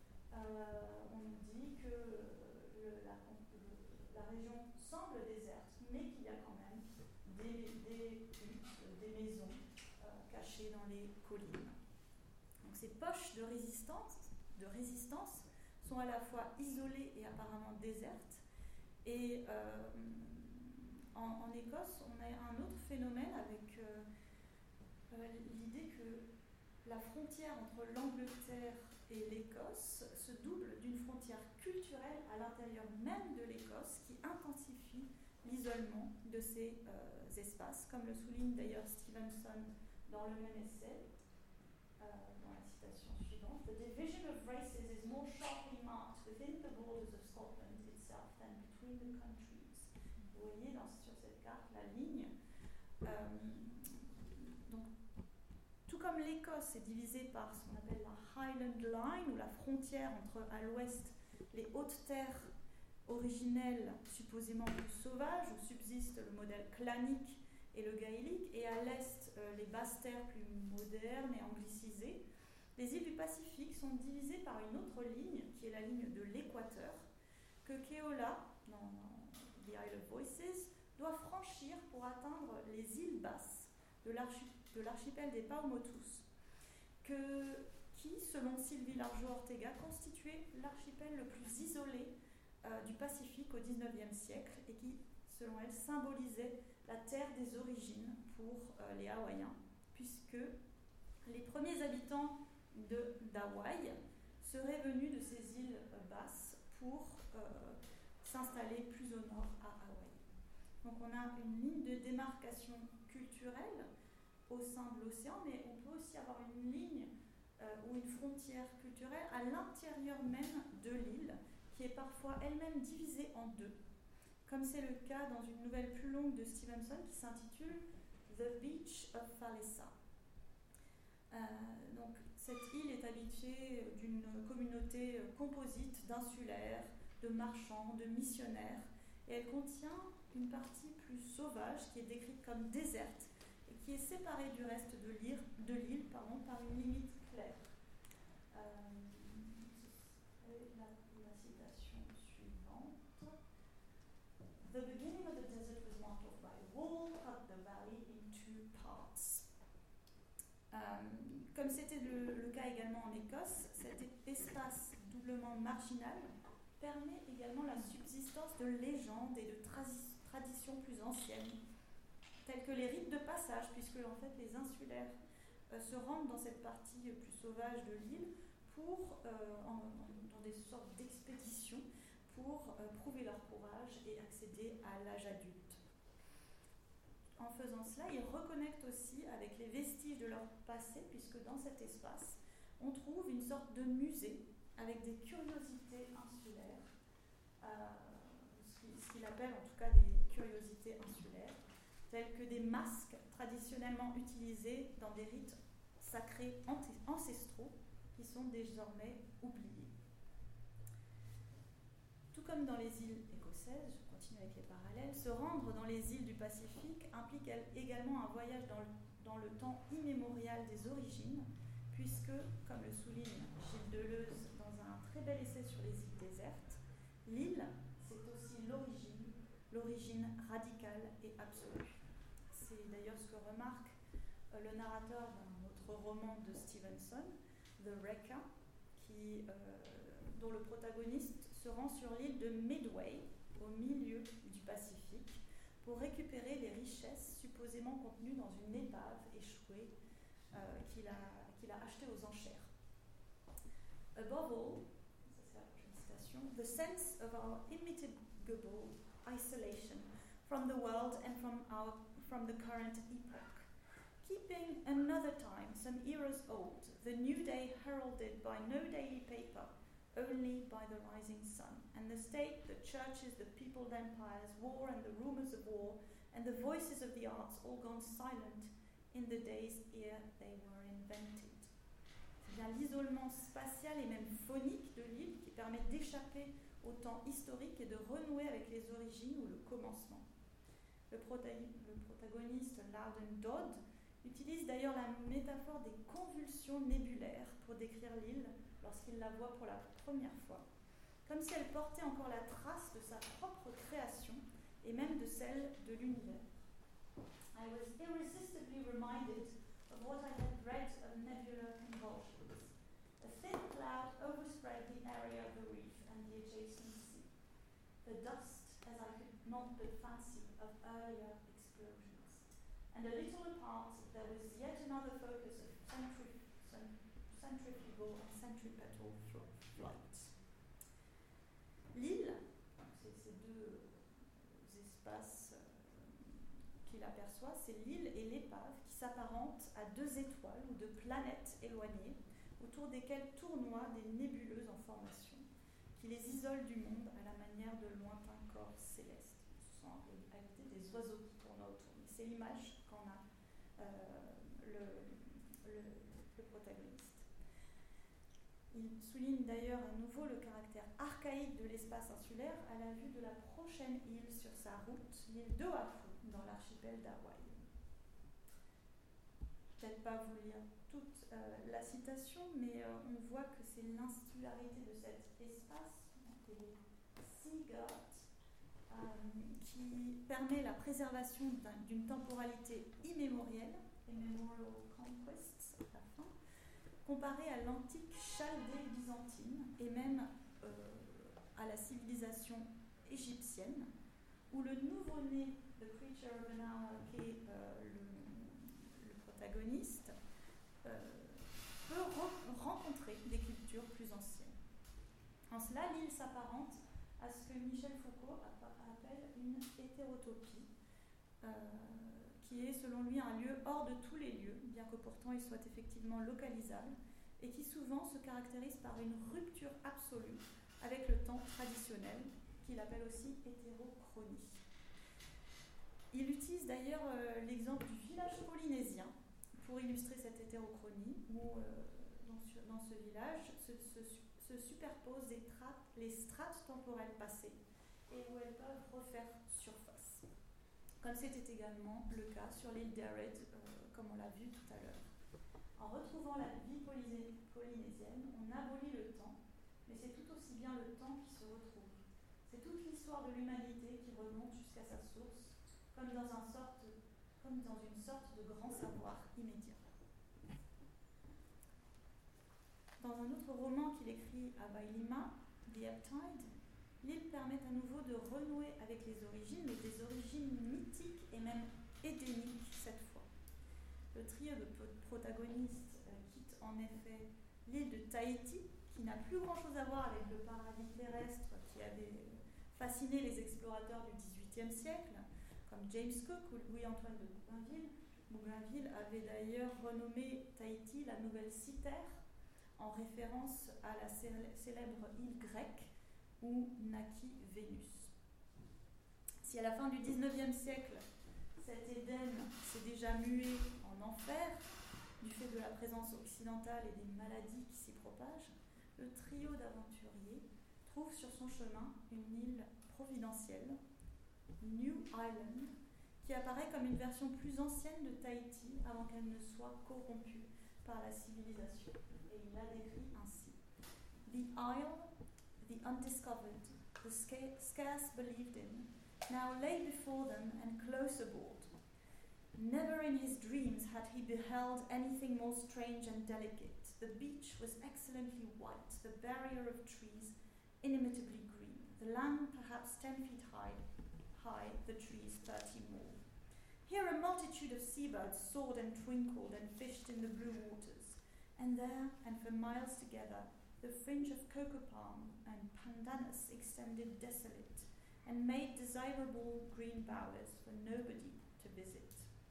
D: euh, on nous dit que le, la, le, la région semble déserte, mais qu'il y a quand même des, des, des maisons euh, cachées dans les collines. Donc ces poches de résistance, de résistance sont à la fois isolées et apparemment désertes. Et euh, en, en Écosse, on a un autre phénomène avec euh, euh, l'idée que la frontière entre l'Angleterre et l'Écosse se double d'une frontière culturelle à l'intérieur même de l'Écosse qui intensifie l'isolement de ces euh, espaces, comme le souligne d'ailleurs Stevenson dans le même essai, euh, dans la citation suivante. The division of races is more sharply marked within the borders of Scotland itself than between the countries. Vous voyez dans, sur cette carte la ligne. Euh, donc, tout comme l'Écosse l'Écosse est divisée par ce qu'on appelle la Highland Line, ou la frontière entre, à l'ouest, les hautes terres originelles supposément plus sauvages, où subsiste le modèle clanique et le gaélique, et à l'est, euh, les basses terres plus modernes et anglicisées. Les îles du Pacifique sont divisées par une autre ligne, qui est la ligne de l'équateur, que Keola, dans The Isle of Voices, doit franchir pour atteindre les îles basses de, l'archi- de l'archipel des Paumotus, que, qui, selon Sylvie Largeau-Ortega, constituait l'archipel le plus isolé euh, du Pacifique au dix-neuvième siècle et qui, selon elle, symbolisait la terre des origines pour euh, les Hawaïens, puisque les premiers habitants de, d'Hawaï seraient venus de ces îles euh, basses pour euh, s'installer plus au nord à Hawaï. Donc on a une ligne de démarcation culturelle au sein de l'océan, mais on peut aussi avoir une ligne euh, ou une frontière culturelle à l'intérieur même de l'île, qui est parfois elle-même divisée en deux, comme c'est le cas dans une nouvelle plus longue de Stevenson qui s'intitule The Beach of Falesa. Euh, donc, cette île est habitée d'une communauté composite d'insulaires, de marchands, de missionnaires, et elle contient une partie plus sauvage qui est décrite comme déserte et qui est séparée du reste de l'île, de l'île pardon, par une limite claire. Euh, ce serait la, la citation suivante. The beginning of the desert was marked off by a wall, cut the valley in two parts. Euh, comme c'était le, le cas également en Écosse, cet espace doublement marginal permet également la subsistance de légendes et de tra- traditions plus anciennes, telles que les rites de passage, puisque en fait les insulaires euh, se rendent dans cette partie plus sauvage de l'île pour, euh, en, en, dans des sortes d'expéditions pour euh, prouver leur courage et accéder à l'âge adulte. En faisant cela, ils reconnectent aussi avec les vestiges de leur passé, puisque dans cet espace, on trouve une sorte de musée avec des curiosités insulaires, euh, ce, qui, ce qu'il appelle en tout cas des curiosités insulaires, telles que des masques traditionnellement utilisés dans des rites sacrés ancestraux qui sont désormais oubliés. Tout comme dans les îles écossaises, je continue avec les parallèles, se rendre dans les îles du Pacifique implique également un voyage dans le, dans le temps immémorial des origines, puisque, comme le souligne Gilles Deleuze dans un très bel essai sur les îles désertes, l'île, c'est aussi l'origine, l'origine radicale et absolue. C'est d'ailleurs ce que remarque euh, le narrateur d'un autre roman de Stevenson, The Wrecker, qui, euh, dont le protagoniste se rend sur l'île de Midway, au milieu du Pacifique, pour récupérer les richesses supposément contenues dans une épave échouée euh, qu'il a, qu'il a achetée aux enchères. Above all, ça c'est la prochaine citation, the sense of our immitigable isolation from the world and from, our, from the current epoch. Keeping another time, some eras old, the new day heralded by no daily paper, only by the rising sun, and the state, the churches, the peopled empires, war and the rumors of war, and the voices of the arts all gone silent in the days ere they were invented. C'est bien l'isolement spatial et même phonique de l'île qui permet d'échapper au temps historique et de renouer avec les origines ou le commencement. Le, prota- le protagoniste Loudon Dodd utilise d'ailleurs la métaphore des convulsions nébulaires pour décrire l'île lorsqu'il la voit pour la première fois, comme si elle portait encore la trace de sa propre création et même de celle de l'univers. I was irresistibly reminded of what I had read of nebular convulsions. A thin cloud overspread the area of the reef and the adjacent sea. The dust, as I could not but fancy, of earlier explosions. And a little apart, there was yet another focus of centrif- cent- centrifugal and centripetal flight. L'île, c'est ces deux espaces euh, qu'il aperçoit, c'est l'île et l'épave qui s'apparentent à deux étoiles ou de planètes éloignées, autour desquelles tournoient des nébuleuses en formation, qui les isolent du monde à la manière de lointains corps célestes. Ce sont en réalité des oiseaux qui tournent autour. Mais c'est l'image qu'en a euh, le, le, le protagoniste. Il souligne d'ailleurs à nouveau le caractère archaïque de l'espace insulaire à la vue de la prochaine île sur sa route, l'île d'Oahu, dans l'archipel d'Hawaï. Peut-être pas vous lire toute euh, la citation, mais euh, on voit que c'est l'insularité de cet espace, appelé Seagirt, euh, qui permet la préservation d'un, d'une temporalité immémorielle, Immemorial Conquests à la fin, comparée à l'antique Chaldée byzantine et même euh, à la civilisation égyptienne, où le nouveau-né, The Creature of an Hour, qui est euh, le, le protagoniste, euh, peut re- rencontrer des cultures plus anciennes. En cela, l'île s'apparente à ce que Michel Foucault appelle une hétérotopie, euh, qui est selon lui un lieu hors de tous les lieux, bien que pourtant il soit effectivement localisable, et qui souvent se caractérise par une rupture absolue avec le temps traditionnel, qu'il appelle aussi hétérochronie. Il utilise d'ailleurs euh, l'exemple du village polynésien pour illustrer cette hétérochronie, où euh, dans, ce, dans ce village se, se, se superposent les, tra- les strates temporelles passées et où elles peuvent refaire surface. Comme c'était également le cas sur l'île d'Ared, euh, comme on l'a vu tout à l'heure. En retrouvant la vie polynés- polynésienne, on abolit le temps, mais c'est tout aussi bien le temps qui se retrouve. C'est toute l'histoire de l'humanité qui remonte jusqu'à sa source, comme dans, un sorte, comme dans une sorte de grand savoir immédiat. Dans un autre roman qu'il écrit à Vailima, The Ebb Tide, l'île permet à nouveau de renouer avec les origines, mais des origines mythiques et même édéniques cette fois. Le trio de protagonistes euh, quitte en effet l'île de Tahiti, qui n'a plus grand-chose à voir avec le paradis terrestre qui avait fasciné les explorateurs du dix-huitième siècle, comme James Cook ou Louis-Antoine de Bougainville. Bougainville avait d'ailleurs renommé Tahiti la nouvelle Cythère, en référence à la célèbre île grecque où naquit Vénus. Si à la fin du dix-neuvième siècle, cet Éden s'est déjà mué en enfer, du fait de la présence occidentale et des maladies qui s'y propagent, le trio d'aventuriers trouve sur son chemin une île providentielle, New Island, qui apparaît comme une version plus ancienne de Tahiti avant qu'elle ne soit corrompue par la civilisation. Et il la décrit ainsi. The isle, the undiscovered, the scarce believed in, now lay before them and close aboard. Never in his dreams had he beheld anything more strange and delicate. The beach was excellently white, the barrier of trees inimitably green, the land perhaps ten feet high, high, the trees thirty more. Here a multitude of seabirds soared and twinkled and fished in the blue waters, and there, and for miles together, the fringe of cocoa palm and pandanus extended desolate, and made desirable green bowers for nobody to visit.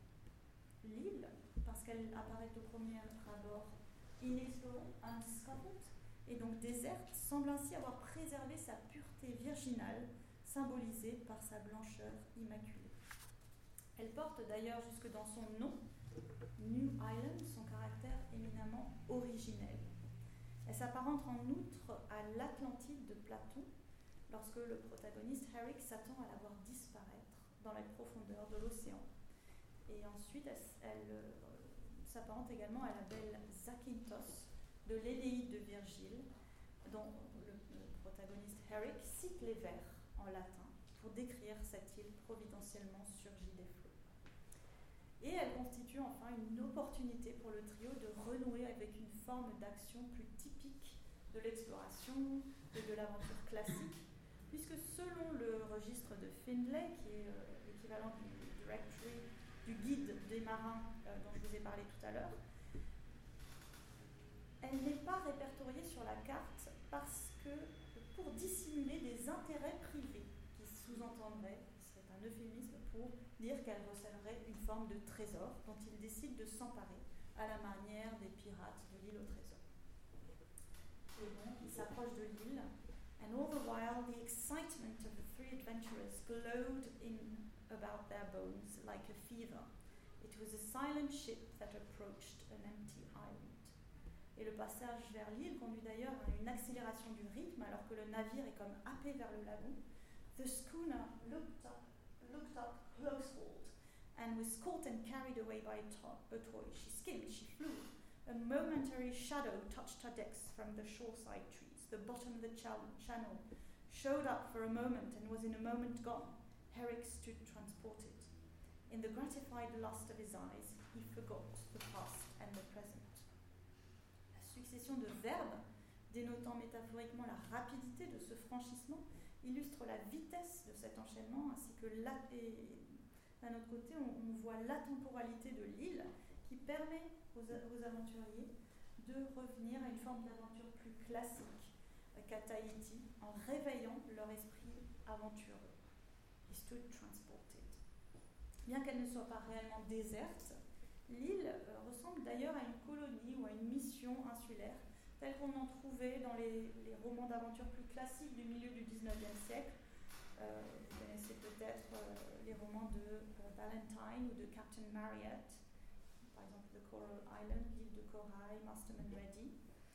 D: L'île, parce qu'elle apparaît au premier abord inexplorée, undiscovered, et donc déserte, semble ainsi avoir préservé sa pureté virginale, symbolisée par sa blancheur immaculée. Elle porte d'ailleurs jusque dans son nom, New Island, son caractère éminemment originel. Elle s'apparente en outre à l'Atlantide de Platon, lorsque le protagoniste Herrick s'attend à la voir disparaître dans les profondeurs de l'océan. Et ensuite, elle, elle euh, s'apparente également à la belle Zakynthos de l'Énéide de Virgile, dont le, le protagoniste Herrick cite les vers en latin pour décrire cette île providentiellement surgie des flots. Et elle constitue enfin une opportunité pour le trio de renouer avec une forme d'action plus typique de l'exploration et de l'aventure classique, puisque selon le registre de Findlay, qui est euh, l'équivalent du directory, du guide des marins euh, dont je vous ai parlé tout à l'heure, elle n'est pas répertoriée sur la carte parce que, pour dissimuler des intérêts privés, qui sous-entendraient, ce serait un euphémisme pour dire qu'elle recèlerait une forme de trésor dont il décide de s'emparer à la manière des pirates de l'île au trésor. Et donc, il s'approche de l'île, and all the while the excitement of the three adventurers glowed in about their bones like a fever. It was a silent ship that approached an empty island. Et le passage vers l'île conduit d'ailleurs à une accélération du rythme alors que le navire est comme happé vers le lagon. The schooner looked up, looked up close-hauled and was caught and carried away by a, to- a toy. She skimmed, she flew. A momentary shadow touched her decks from the shoreside trees. The bottom of the ch- channel showed up for a moment and was in a moment gone. Herrick stood transported. In the gratified lust of his eyes, he forgot the past and the present. La succession de verbes, dénotant métaphoriquement la rapidité de ce franchissement, illustre la vitesse de cet enchaînement, ainsi que la, et d'un autre côté, on, on voit la temporalité de l'île qui permet aux, aux aventuriers de revenir à une forme d'aventure plus classique qu'à Tahiti, en réveillant leur esprit aventureux. He stood transported. Bien qu'elle ne soit pas réellement déserte, l'île euh, ressemble d'ailleurs à une colonie ou à une mission insulaire, telle qu'on en trouvait dans les, les romans d'aventure plus classiques du milieu du dix-neuvième siècle. Euh, vous connaissez peut-être euh, les romans de euh, Ballantyne ou de Captain Marryat, par exemple The Coral Island, l'île de Corail, Masterman Ready.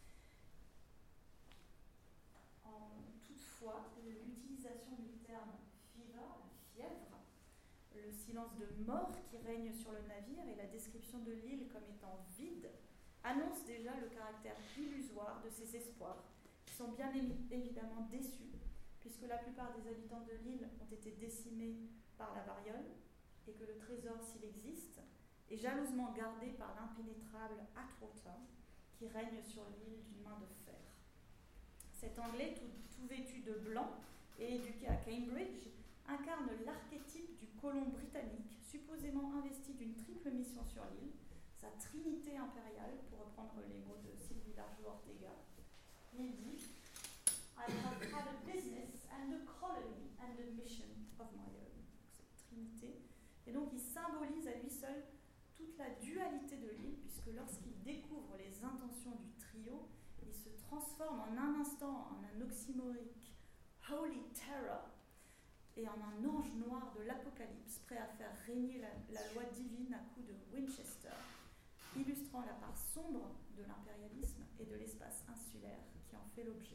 D: En, toutefois, l'utilisation du terme fever, la fièvre, le silence de mort qui règne sur le navire et la description de l'île comme étant vide annoncent déjà le caractère illusoire de ces espoirs, qui sont bien évidemment déçus, puisque la plupart des habitants de l'île ont été décimés par la variole et que le trésor, s'il existe, est jalousement gardé par l'impénétrable Atwater qui règne sur l'île d'une main de fer. Cet Anglais, tout, tout vêtu de blanc et éduqué à Cambridge, incarne l'archétype du colon britannique, supposément investi d'une triple mission sur l'île, sa trinité impériale, pour reprendre les mots de Sylvie Largeau-Ortega. Il dit « I have had a business and a colony and a mission of my own ». Cette trinité. Et donc il symbolise à lui seul toute la dualité de l'île, puisque lorsqu'il découvre les intentions du trio, il se transforme en un instant en un oxymorique holy terror et en un ange noir de l'Apocalypse, prêt à faire régner la, la loi divine à coups de Winchester, illustrant la part sombre de l'impérialisme et de l'espace insulaire qui en fait l'objet.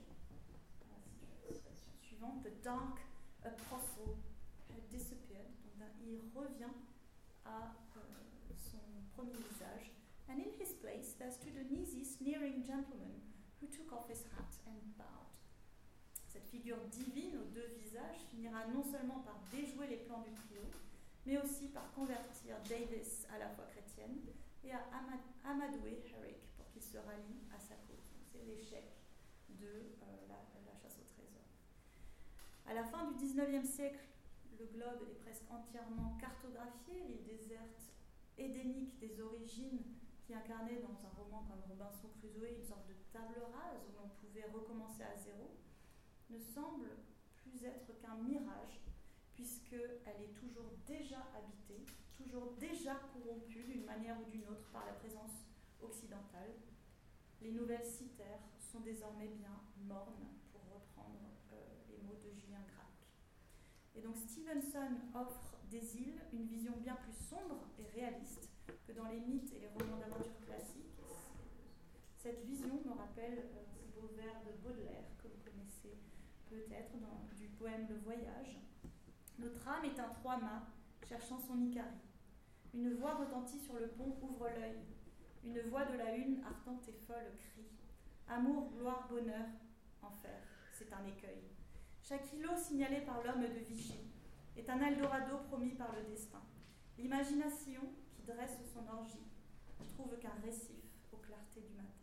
D: La citation suivante, The dark apostle had disappeared. Donc il revient à euh, son premier visage. And in his place there stood an easy, sneering gentleman who took off his hat and bowed. Cette figure divine aux deux visages finira non seulement par déjouer les plans du trio, mais aussi par convertir Davis à la foi chrétienne et à ama- amadouer Herrick pour qu'il se rallie à sa cause. Donc c'est l'échec de euh, la, la chasse au trésor. À la fin du dix-neuvième siècle, le globe est presque entièrement cartographié. L'île déserte édénique des origines qui incarnait dans un roman comme Robinson Crusoe une sorte de table rase où l'on pouvait recommencer à zéro, ne semble plus être qu'un mirage, puisqu'elle est toujours déjà habitée, toujours déjà corrompue d'une manière ou d'une autre par la présence occidentale. Les nouvelles citerres sont désormais bien mornes, pour reprendre euh, les mots de Julien Gracq. Et donc Stevenson offre des îles une vision bien plus sombre et réaliste que dans les mythes et les romans d'aventure classiques. Cette vision me rappelle euh, ces beaux vers de Baudelaire que vous connaissez peut-être dans, du poème Le Voyage. Notre âme est un trois-mâts cherchant son Icarie. Une voix retentit sur le pont, ouvre l'œil. Une voix de la hune ardente et folle crie. Amour, gloire, bonheur, enfer, c'est un écueil. Chaque îlot signalé par l'homme de Vichy est un Eldorado promis par le destin. L'imagination qui dresse son orgie trouve qu'un récif aux clartés du matin.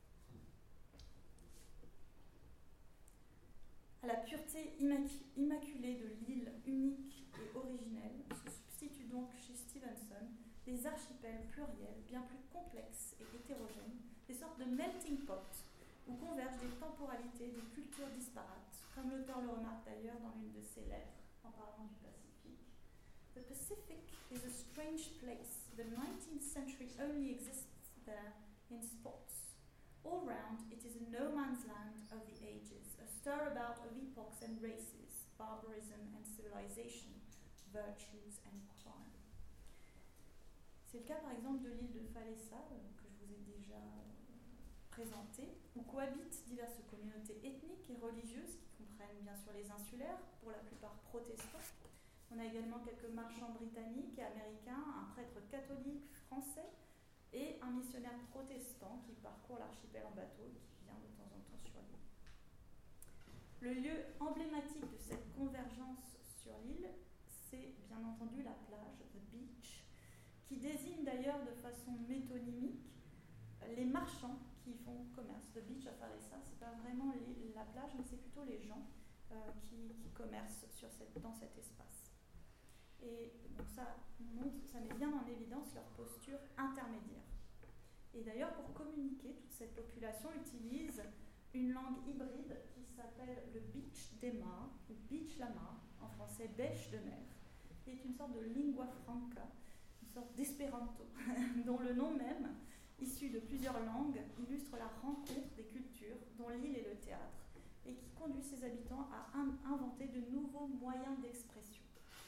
D: À la pureté immac- immaculée de l'île unique et originelle se substituent donc chez Stevenson des archipels pluriels bien plus complexes et hétérogènes, des sortes de melting pot où convergent des temporalités, des cultures disparates, comme l'auteur le remarque d'ailleurs dans l'une de ses lettres en parlant du Pacifique. The Pacific is a strange place. The nineteenth century only exists there in spots. All round, it is a no man's land of the ages, a stir-about of epochs and races, barbarism and civilization, virtues and crime. C'est le cas par exemple de l'île de Falesa, euh, que je vous ai déjà euh, présentés, où cohabitent diverses communautés ethniques et religieuses qui comprennent bien sûr les insulaires, pour la plupart protestants. On a également quelques marchands britanniques et américains, un prêtre catholique français et un missionnaire protestant qui parcourt l'archipel en bateau et qui vient de temps en temps sur l'île. Le lieu emblématique de cette convergence sur l'île, c'est bien entendu la plage, the beach, qui désigne d'ailleurs de façon métonymique les marchands qui font commerce. The beach of Alessa, c'est pas vraiment les, la plage, mais c'est plutôt les gens euh, qui, qui commercent sur cette, dans cet espace. Et donc ça montre, ça met bien en évidence leur posture intermédiaire. Et d'ailleurs, pour communiquer, toute cette population utilise une langue hybride qui s'appelle le beach dema, ou beach lama, en français bêche de mer, qui est une sorte de lingua franca, une sorte d'espéranto, dont le nom même, issu de plusieurs langues, illustre la rencontre des cultures dont l'île est le théâtre, et qui conduit ses habitants à in- inventer de nouveaux moyens d'expression.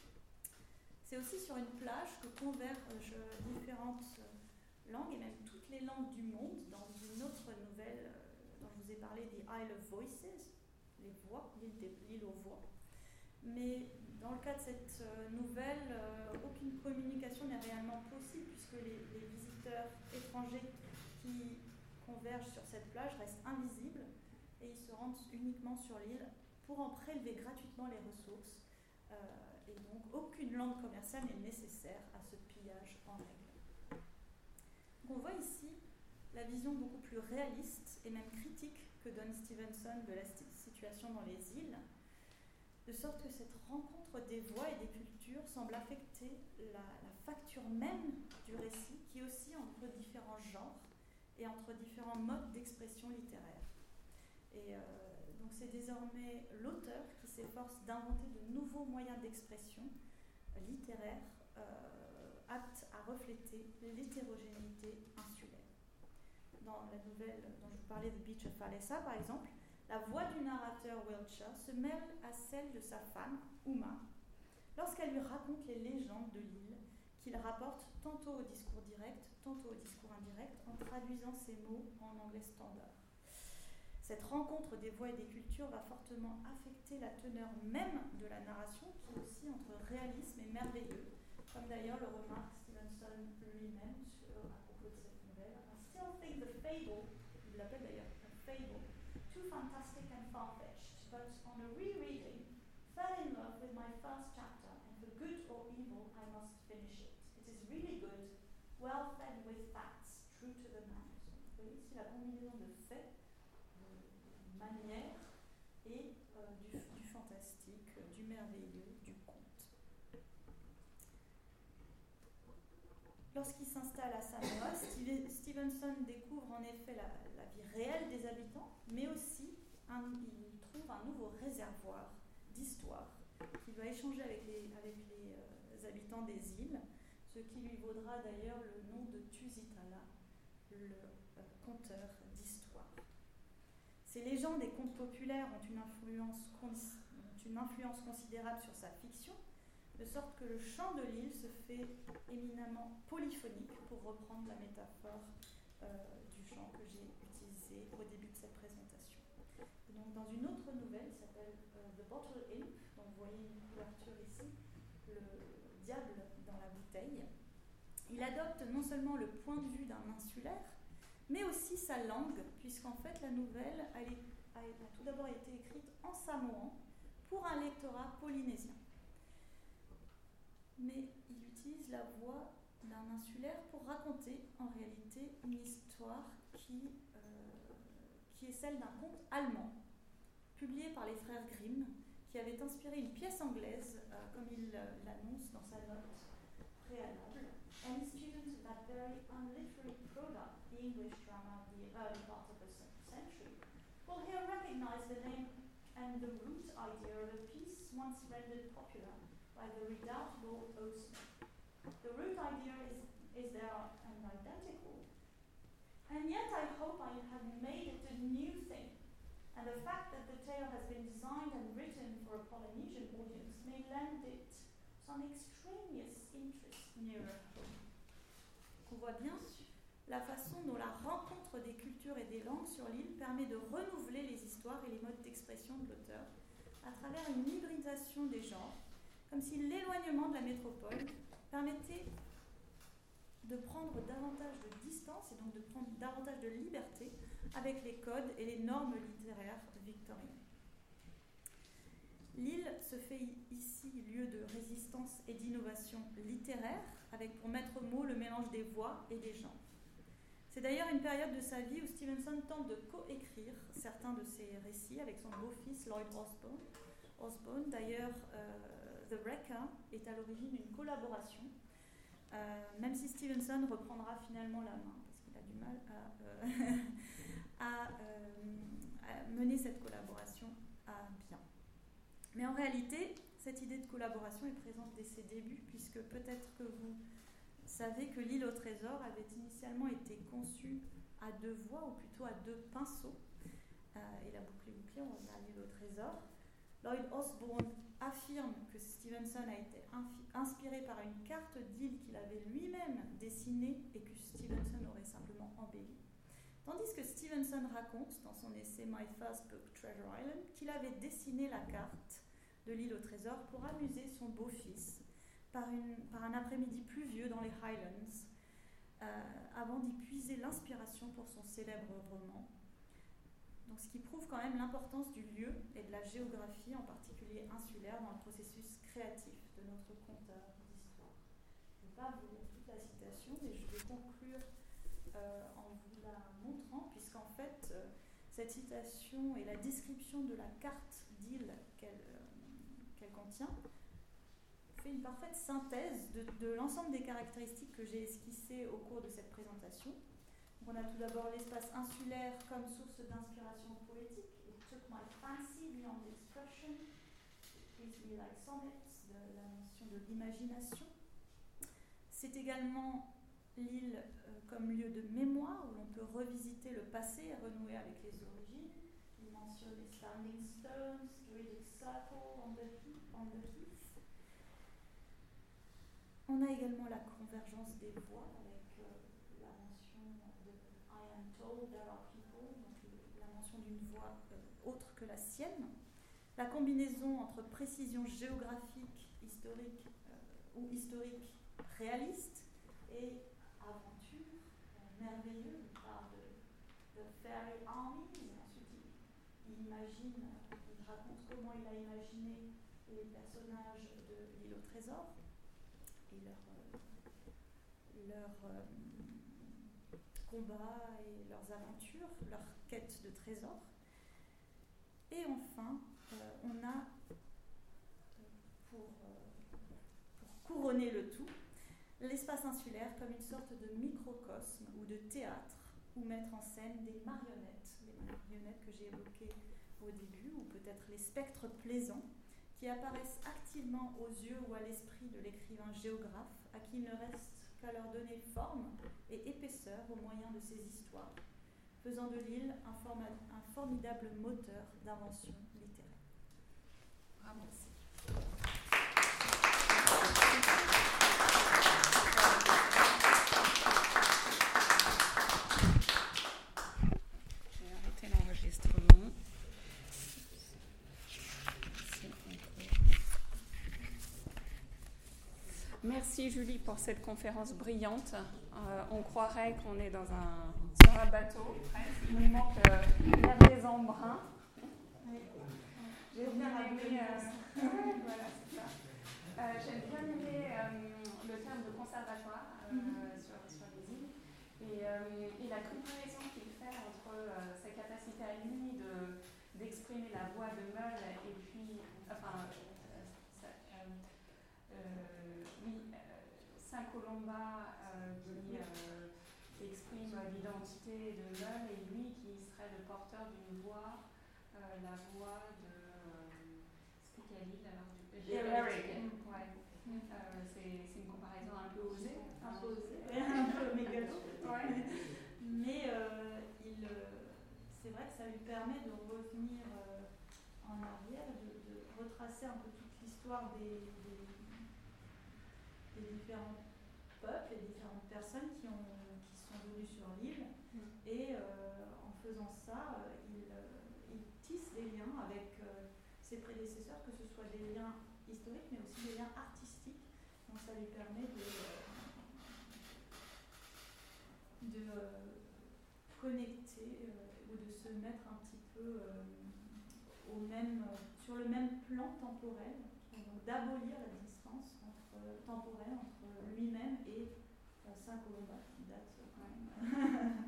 D: C'est aussi sur une plage que convergent différentes langues, et même toutes les langues du monde, dans une autre nouvelle euh, dont je vous ai parlé, The Isle of Voices, les voix, l'île, des, l'île aux voix. Mais dans le cas de cette euh, nouvelle, euh, aucune communication n'est réellement possible, puisque les, les visiteurs étrangers qui convergent sur cette plage restent invisibles, et ils se rendent uniquement sur l'île pour en prélever gratuitement les ressources. Euh, et donc aucune langue commerciale n'est nécessaire à ce pillage en règle. Donc on voit ici la vision beaucoup plus réaliste et même critique que donne Stevenson de la situation dans les îles, de sorte que cette rencontre des voix et des cultures semble affecter la, la facture même du récit, qui oscille entre différents genres et entre différents modes d'expression littéraire. Et euh, donc c'est désormais l'auteur qui s'efforce d'inventer de nouveaux moyens d'expression euh, littéraire euh, aptes à refléter l'hétérogénéité insulaire. Dans la nouvelle dont je vous parlais, The Beach of Alessa, par exemple, la voix du narrateur Wiltshire se mêle à celle de sa femme, Uma, lorsqu'elle lui raconte les légendes de l'île, qu'il rapporte tantôt au discours direct, tantôt au discours indirect, en traduisant ces mots en anglais standard. Cette rencontre des voix et des cultures va fortement affecter la teneur même de la narration, qui est aussi entre réalisme et merveilleux, comme d'ailleurs le remarque Stevenson lui-même sur, à propos de cette nouvelle. I still think the fable, il l'appelle d'ailleurs a fable, too fantastic and far-fetched, but on a rereading, fell in love with my first chapter, and for good or evil, I must finish it. It is really good, well fed with facts, true to the man. Vous voyez ici la combinaison de faits, de manière et euh, du, du fantastique, du merveilleux, du conte. Lorsqu'il s'installe à Samoa, Stevenson découvre en effet la, la vie réelle des habitants, mais aussi un, il trouve un nouveau réservoir d'histoire qu'il va échanger avec les, avec les euh, habitants des îles, ce qui lui vaudra d'ailleurs le nom de Tusitala, le euh, conteur d'histoire. Ces légendes et contes populaires ont une influence, ont une influence considérable sur sa fiction, de sorte que le chant de l'île se fait éminemment polyphonique, pour reprendre la métaphore euh, du chant que j'ai utilisé au début de cette présentation. Et donc, dans une autre nouvelle qui s'appelle euh, The Bottle Imp, dont vous voyez une couverture ici, le diable dans la bouteille, il adopte non seulement le point de vue d'un insulaire, mais aussi sa langue, puisqu'en fait la nouvelle a, a, a tout d'abord été écrite en samoan pour un lectorat polynésien. Mais il utilise la voix d'un insulaire pour raconter en réalité une histoire qui, euh, qui est celle d'un conte allemand, publié par les frères Grimm, qui avait inspiré une pièce anglaise, euh, comme il euh, l'annonce dans sa note préalable. Any student of that very unliterary product, the English drama of the early part of the century, will here recognize the name and the root idea of a piece once rendered popular by the redoubtable Osman. The root idea is, is there and identical, and yet I hope I have made it a new thing, and the fact that the tale has been designed and written for a Polynesian audience may lend it some extraneous interest nearer home. On voit bien la façon dont la rencontre des cultures et des langues sur l'île permet de renouveler les histoires et les modes d'expression de l'auteur à travers une hybridation des genres, comme si l'éloignement de la métropole permettait de prendre davantage de distance et donc de prendre davantage de liberté avec les codes et les normes littéraires victoriennes. L'île se fait ici lieu de résistance et d'innovation littéraire, avec pour maître mot le mélange des voix et des genres. C'est d'ailleurs une période de sa vie où Stevenson tente de coécrire certains de ses récits avec son beau-fils Lloyd Osbourne. Osbourne, d'ailleurs, euh, The Wrecker est à l'origine d'une collaboration, euh, même si Stevenson reprendra finalement la main, parce qu'il a du mal à, euh, à, euh, à mener cette collaboration à bien. Mais en réalité, cette idée de collaboration est présente dès ses débuts, puisque peut-être que vous savez que l'île au trésor avait initialement été conçue à deux voix, ou plutôt à deux pinceaux. Euh, et la boucle est bouclée, on revient à l'île au trésor. Lloyd Osbourne affirme que Stevenson a été infi- inspiré par une carte d'île qu'il avait lui-même dessinée et que Stevenson aurait simplement embellie. Tandis que Stevenson raconte dans son essai My First Book, Treasure Island, qu'il avait dessiné la carte de l'île au trésor pour amuser son beau-fils par, une, par un après-midi pluvieux dans les Highlands, euh, avant d'y puiser l'inspiration pour son célèbre roman. Donc, ce qui prouve quand même l'importance du lieu et de la géographie, en particulier insulaire, dans le processus créatif de notre conteur d'histoire. Je ne vais pas vous lire toute la citation, mais je vais conclure euh, en vous la montrant, puisqu'en fait, euh, cette citation et la description de la carte d'île qu'elle, euh, qu'elle contient fait une parfaite synthèse de, de l'ensemble des caractéristiques que j'ai esquissées au cours de cette présentation. On a tout d'abord l'espace insulaire comme source d'inspiration poétique. It took my fancy beyond expression. It pleased me like sonnets, de la notion de l'imagination. C'est également l'île euh, comme lieu de mémoire où l'on peut revisiter le passé et renouer avec les origines. Il mentionne les standing stones, druidic circle on the heath. On the heath. On a également la convergence des voix avec euh, la mention de I am told there are people, donc la mention d'une voix euh, autre que la sienne. La combinaison entre précision géographique, historique euh, ou historique réaliste et aventure euh, merveilleuse. Il parle de, de fairy armies, ensuite il, il imagine, il raconte comment il a imaginé les personnages de l'île au trésor et leur, euh, leur euh, combats et leurs aventures, leur quête de trésors. Et enfin, euh, on a, pour, euh, pour couronner le tout, l'espace insulaire comme une sorte de microcosme ou de théâtre où mettre en scène des marionnettes, les marionnettes que j'ai évoquées au début, ou peut-être les spectres plaisants, qui apparaissent activement aux yeux ou à l'esprit de l'écrivain géographe, à qui il ne reste qu'à leur donner forme et épaisseur au moyen de ces histoires, faisant de l'île un, forma- un formidable moteur d'invention littéraire. Bravo. Merci.
A: J'ai arrêté l'enregistrement. Merci Julie pour cette conférence brillante. Euh, on croirait qu'on est dans un, sur un bateau. Il nous manque euh, l'air des embruns. J'ai bien aimé, euh, voilà, c'est ça. Euh, j'ai bien aimé euh, le terme de conservatoire euh, mm-hmm. sur, sur les îles et, euh, et la comparaison qu'il fait entre euh, sa capacité à lui de, d'exprimer la voix de Meul et puis, enfin, euh, ça, euh, euh, oui, euh, Saint-Colomba euh, qui euh, exprime l'identité de Meul et lui qui serait le porteur d'une voix, euh, la voix de. Euh, c'était quelle île alors du
D: Eric.
A: Ouais. Euh, c'est, c'est une comparaison un peu osée.
D: Un peu osée, un peu mégalo.
A: Ouais.
D: Mais euh, il, euh, c'est vrai que ça lui permet de revenir euh, en arrière, de, de retracer un peu toute l'histoire des, des, des différents peuples et différentes personnes qui, ont, qui sont venues sur ses prédécesseurs, que ce soit des liens historiques, mais aussi des liens artistiques. Donc ça lui permet de, de euh, connecter euh, ou de se mettre un petit peu euh, au même, sur le même plan temporel, donc d'abolir la distance entre, euh, temporelle entre lui-même et euh, Saint Colomba, qui date quand même.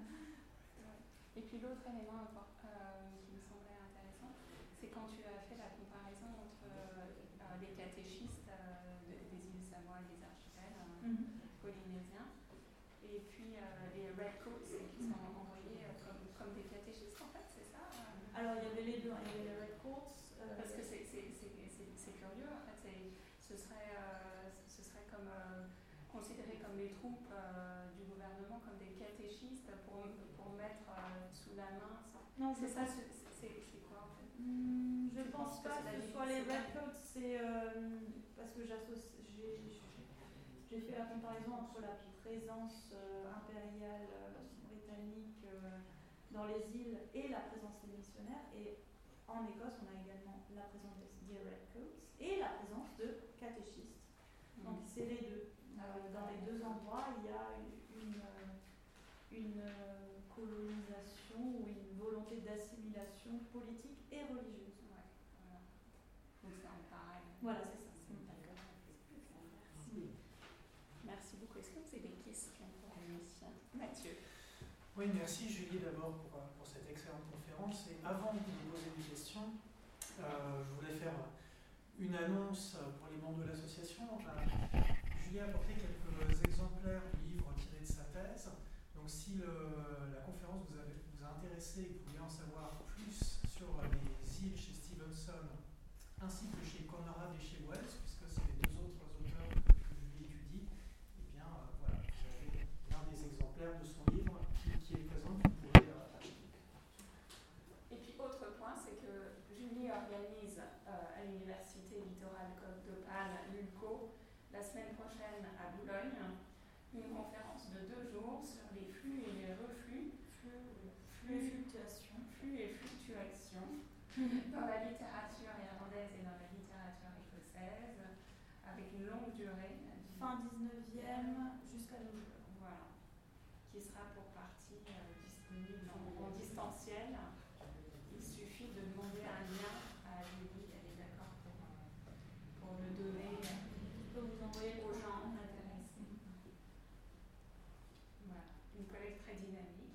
A: Et puis l'autre élément euh, qui me semblait intéressant, c'est quand tu as fait la comparaison entre euh, les catéchistes euh, de, des îles Samoa et des archipels euh, mm-hmm. polynésiens, et puis euh, les Red Coats qui sont envoyés euh, comme, comme des catéchistes, en fait, c'est ça euh...
D: Alors il y avait les deux, il y avait les Red Coats.
A: Euh, Parce que c'est, c'est, c'est, c'est, c'est curieux, en fait, c'est, ce, serait, euh, ce serait comme euh, considéré comme les troupes euh, du gouvernement, comme des catéchistes pour, pour mettre euh, sous la main.
D: Non,
A: c'est ça, c'est, c'est, c'est quoi en fait
D: mmh, Je ne pense pas que, que ce soit les Red Coats, c'est euh, parce que j'associe, j'ai, j'ai fait la comparaison entre la présence euh, impériale euh, britannique euh, dans les îles et la présence des missionnaires. Et en Écosse, on a également la présence des Red Coats et la présence de catéchistes. Mmh. Donc c'est les deux. Euh, dans les deux endroits, il y a une, une colonisation ou une volonté d'assimilation politique et religieuse.
A: Ouais, voilà. Donc c'est en parallèle.
D: Voilà, c'est ça. C'est
A: D'accord. Merci. Merci beaucoup. Est-ce que vous avez des questions pour l'émission ? Mathieu.
E: Oui, merci Julie d'abord pour, pour cette excellente conférence. Et avant de vous poser des questions, euh, je voulais faire une annonce pour les membres de l'association. Euh, Julie a apporté quelques exemplaires du livre tiré de sa thèse. Donc si le, la conférence vous, avez, vous a intéressé et que vous voulez en savoir plus sur les îles chez Stevenson, ainsi que chez Conrad et chez Wells, puisque c'est les deux autres auteurs que Julie étudie, eh bien euh, voilà, vous avez l'un des exemplaires de son livre qui, qui est présent, que vous pouvez euh, acheter.
A: Et puis autre point, c'est que Julie organise euh, à l'Université littorale Côte d'Opale, l'ULCO, la semaine prochaine à Boulogne, une conférence de deux jours sur les flux et les reflux, flux, flux,
D: fluctuations,
A: flux et fluctuations dans la littérature irlandaise et dans la littérature écossaise, avec une longue durée.
D: Fin dix-neuvième jusqu'à nos jours.
A: Voilà. Qui sera pour partie euh, disponible en, en distanciel. Il suffit de demander un lien à Julie, elle est d'accord pour, pour le donner.
D: Je peux vous envoyer
A: aux gens intéressés. Voilà, une collecte très dynamique.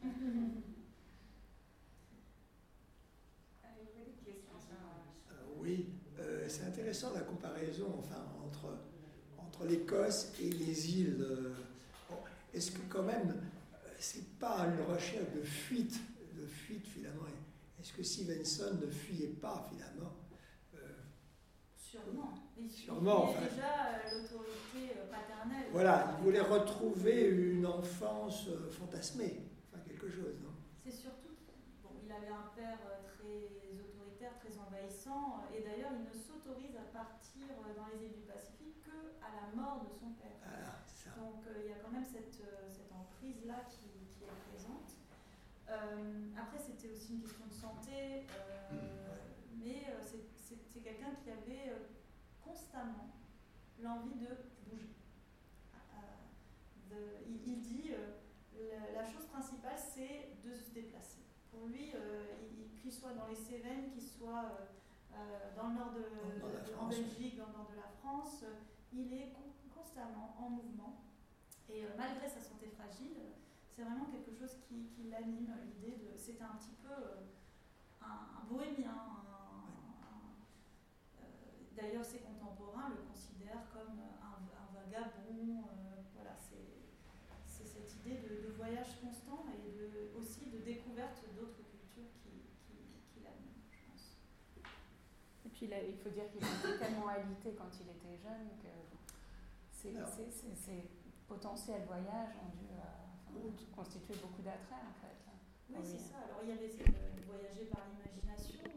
A: Avez-vous des questions sur
C: euh, Oui, euh, c'est intéressant la comparaison enfin, entre, entre l'Écosse et les îles. Euh, bon, est-ce que quand même, c'est pas une recherche de fuite, de fuite finalement? Est-ce que Stevenson ne fuyait pas finalement? euh,
D: Sûrement. Il
C: Sûrement.
D: Enfin, déjà euh, l'autorité euh, paternelle.
C: Voilà, il voulait retrouver une enfance euh, fantasmée, enfin quelque chose, non?
D: C'est surtout, bon, il avait un père euh, très autoritaire, très envahissant, euh, et d'ailleurs il ne s'autorise à partir euh, dans les îles du Pacifique qu'à la mort de son père.
C: Voilà, c'est ça.
D: Donc euh, il y a quand même cette, euh, cette emprise-là qui, qui est présente. Euh, après, c'était aussi une question de santé, euh, mais euh, c'est, c'est, c'est quelqu'un qui avait euh, constamment l'envie de bouger. Euh, de, il, il dit euh, la, la chose principale, c'est de se déplacer. Pour lui, euh, il, qu'il soit dans les Cévennes, qu'il soit euh, euh, dans le nord de,
C: dans la
D: de
C: France,
D: en Belgique, dans le nord de la France, euh, il est con, constamment en mouvement. Et euh, malgré sa santé fragile, c'est vraiment quelque chose qui, qui l'anime, l'idée de... C'était un petit peu euh, un, un bohémien. Un, un, euh, d'ailleurs, ses contemporains le considèrent comme un, un vagabond. Euh, voilà, c'est, c'est cette idée de, de voyage constant et de, aussi de découverte d'autres cultures qui, qui, qui l'animent, je pense.
A: Et puis là, il faut dire qu'il était tellement alité quand il était jeune que c'est, c'est, c'est, c'est potentiels voyages ont dû euh, constituer beaucoup d'attrait en fait.
D: Oui, c'est ça. Alors il y avait euh, voyager par l'imagination,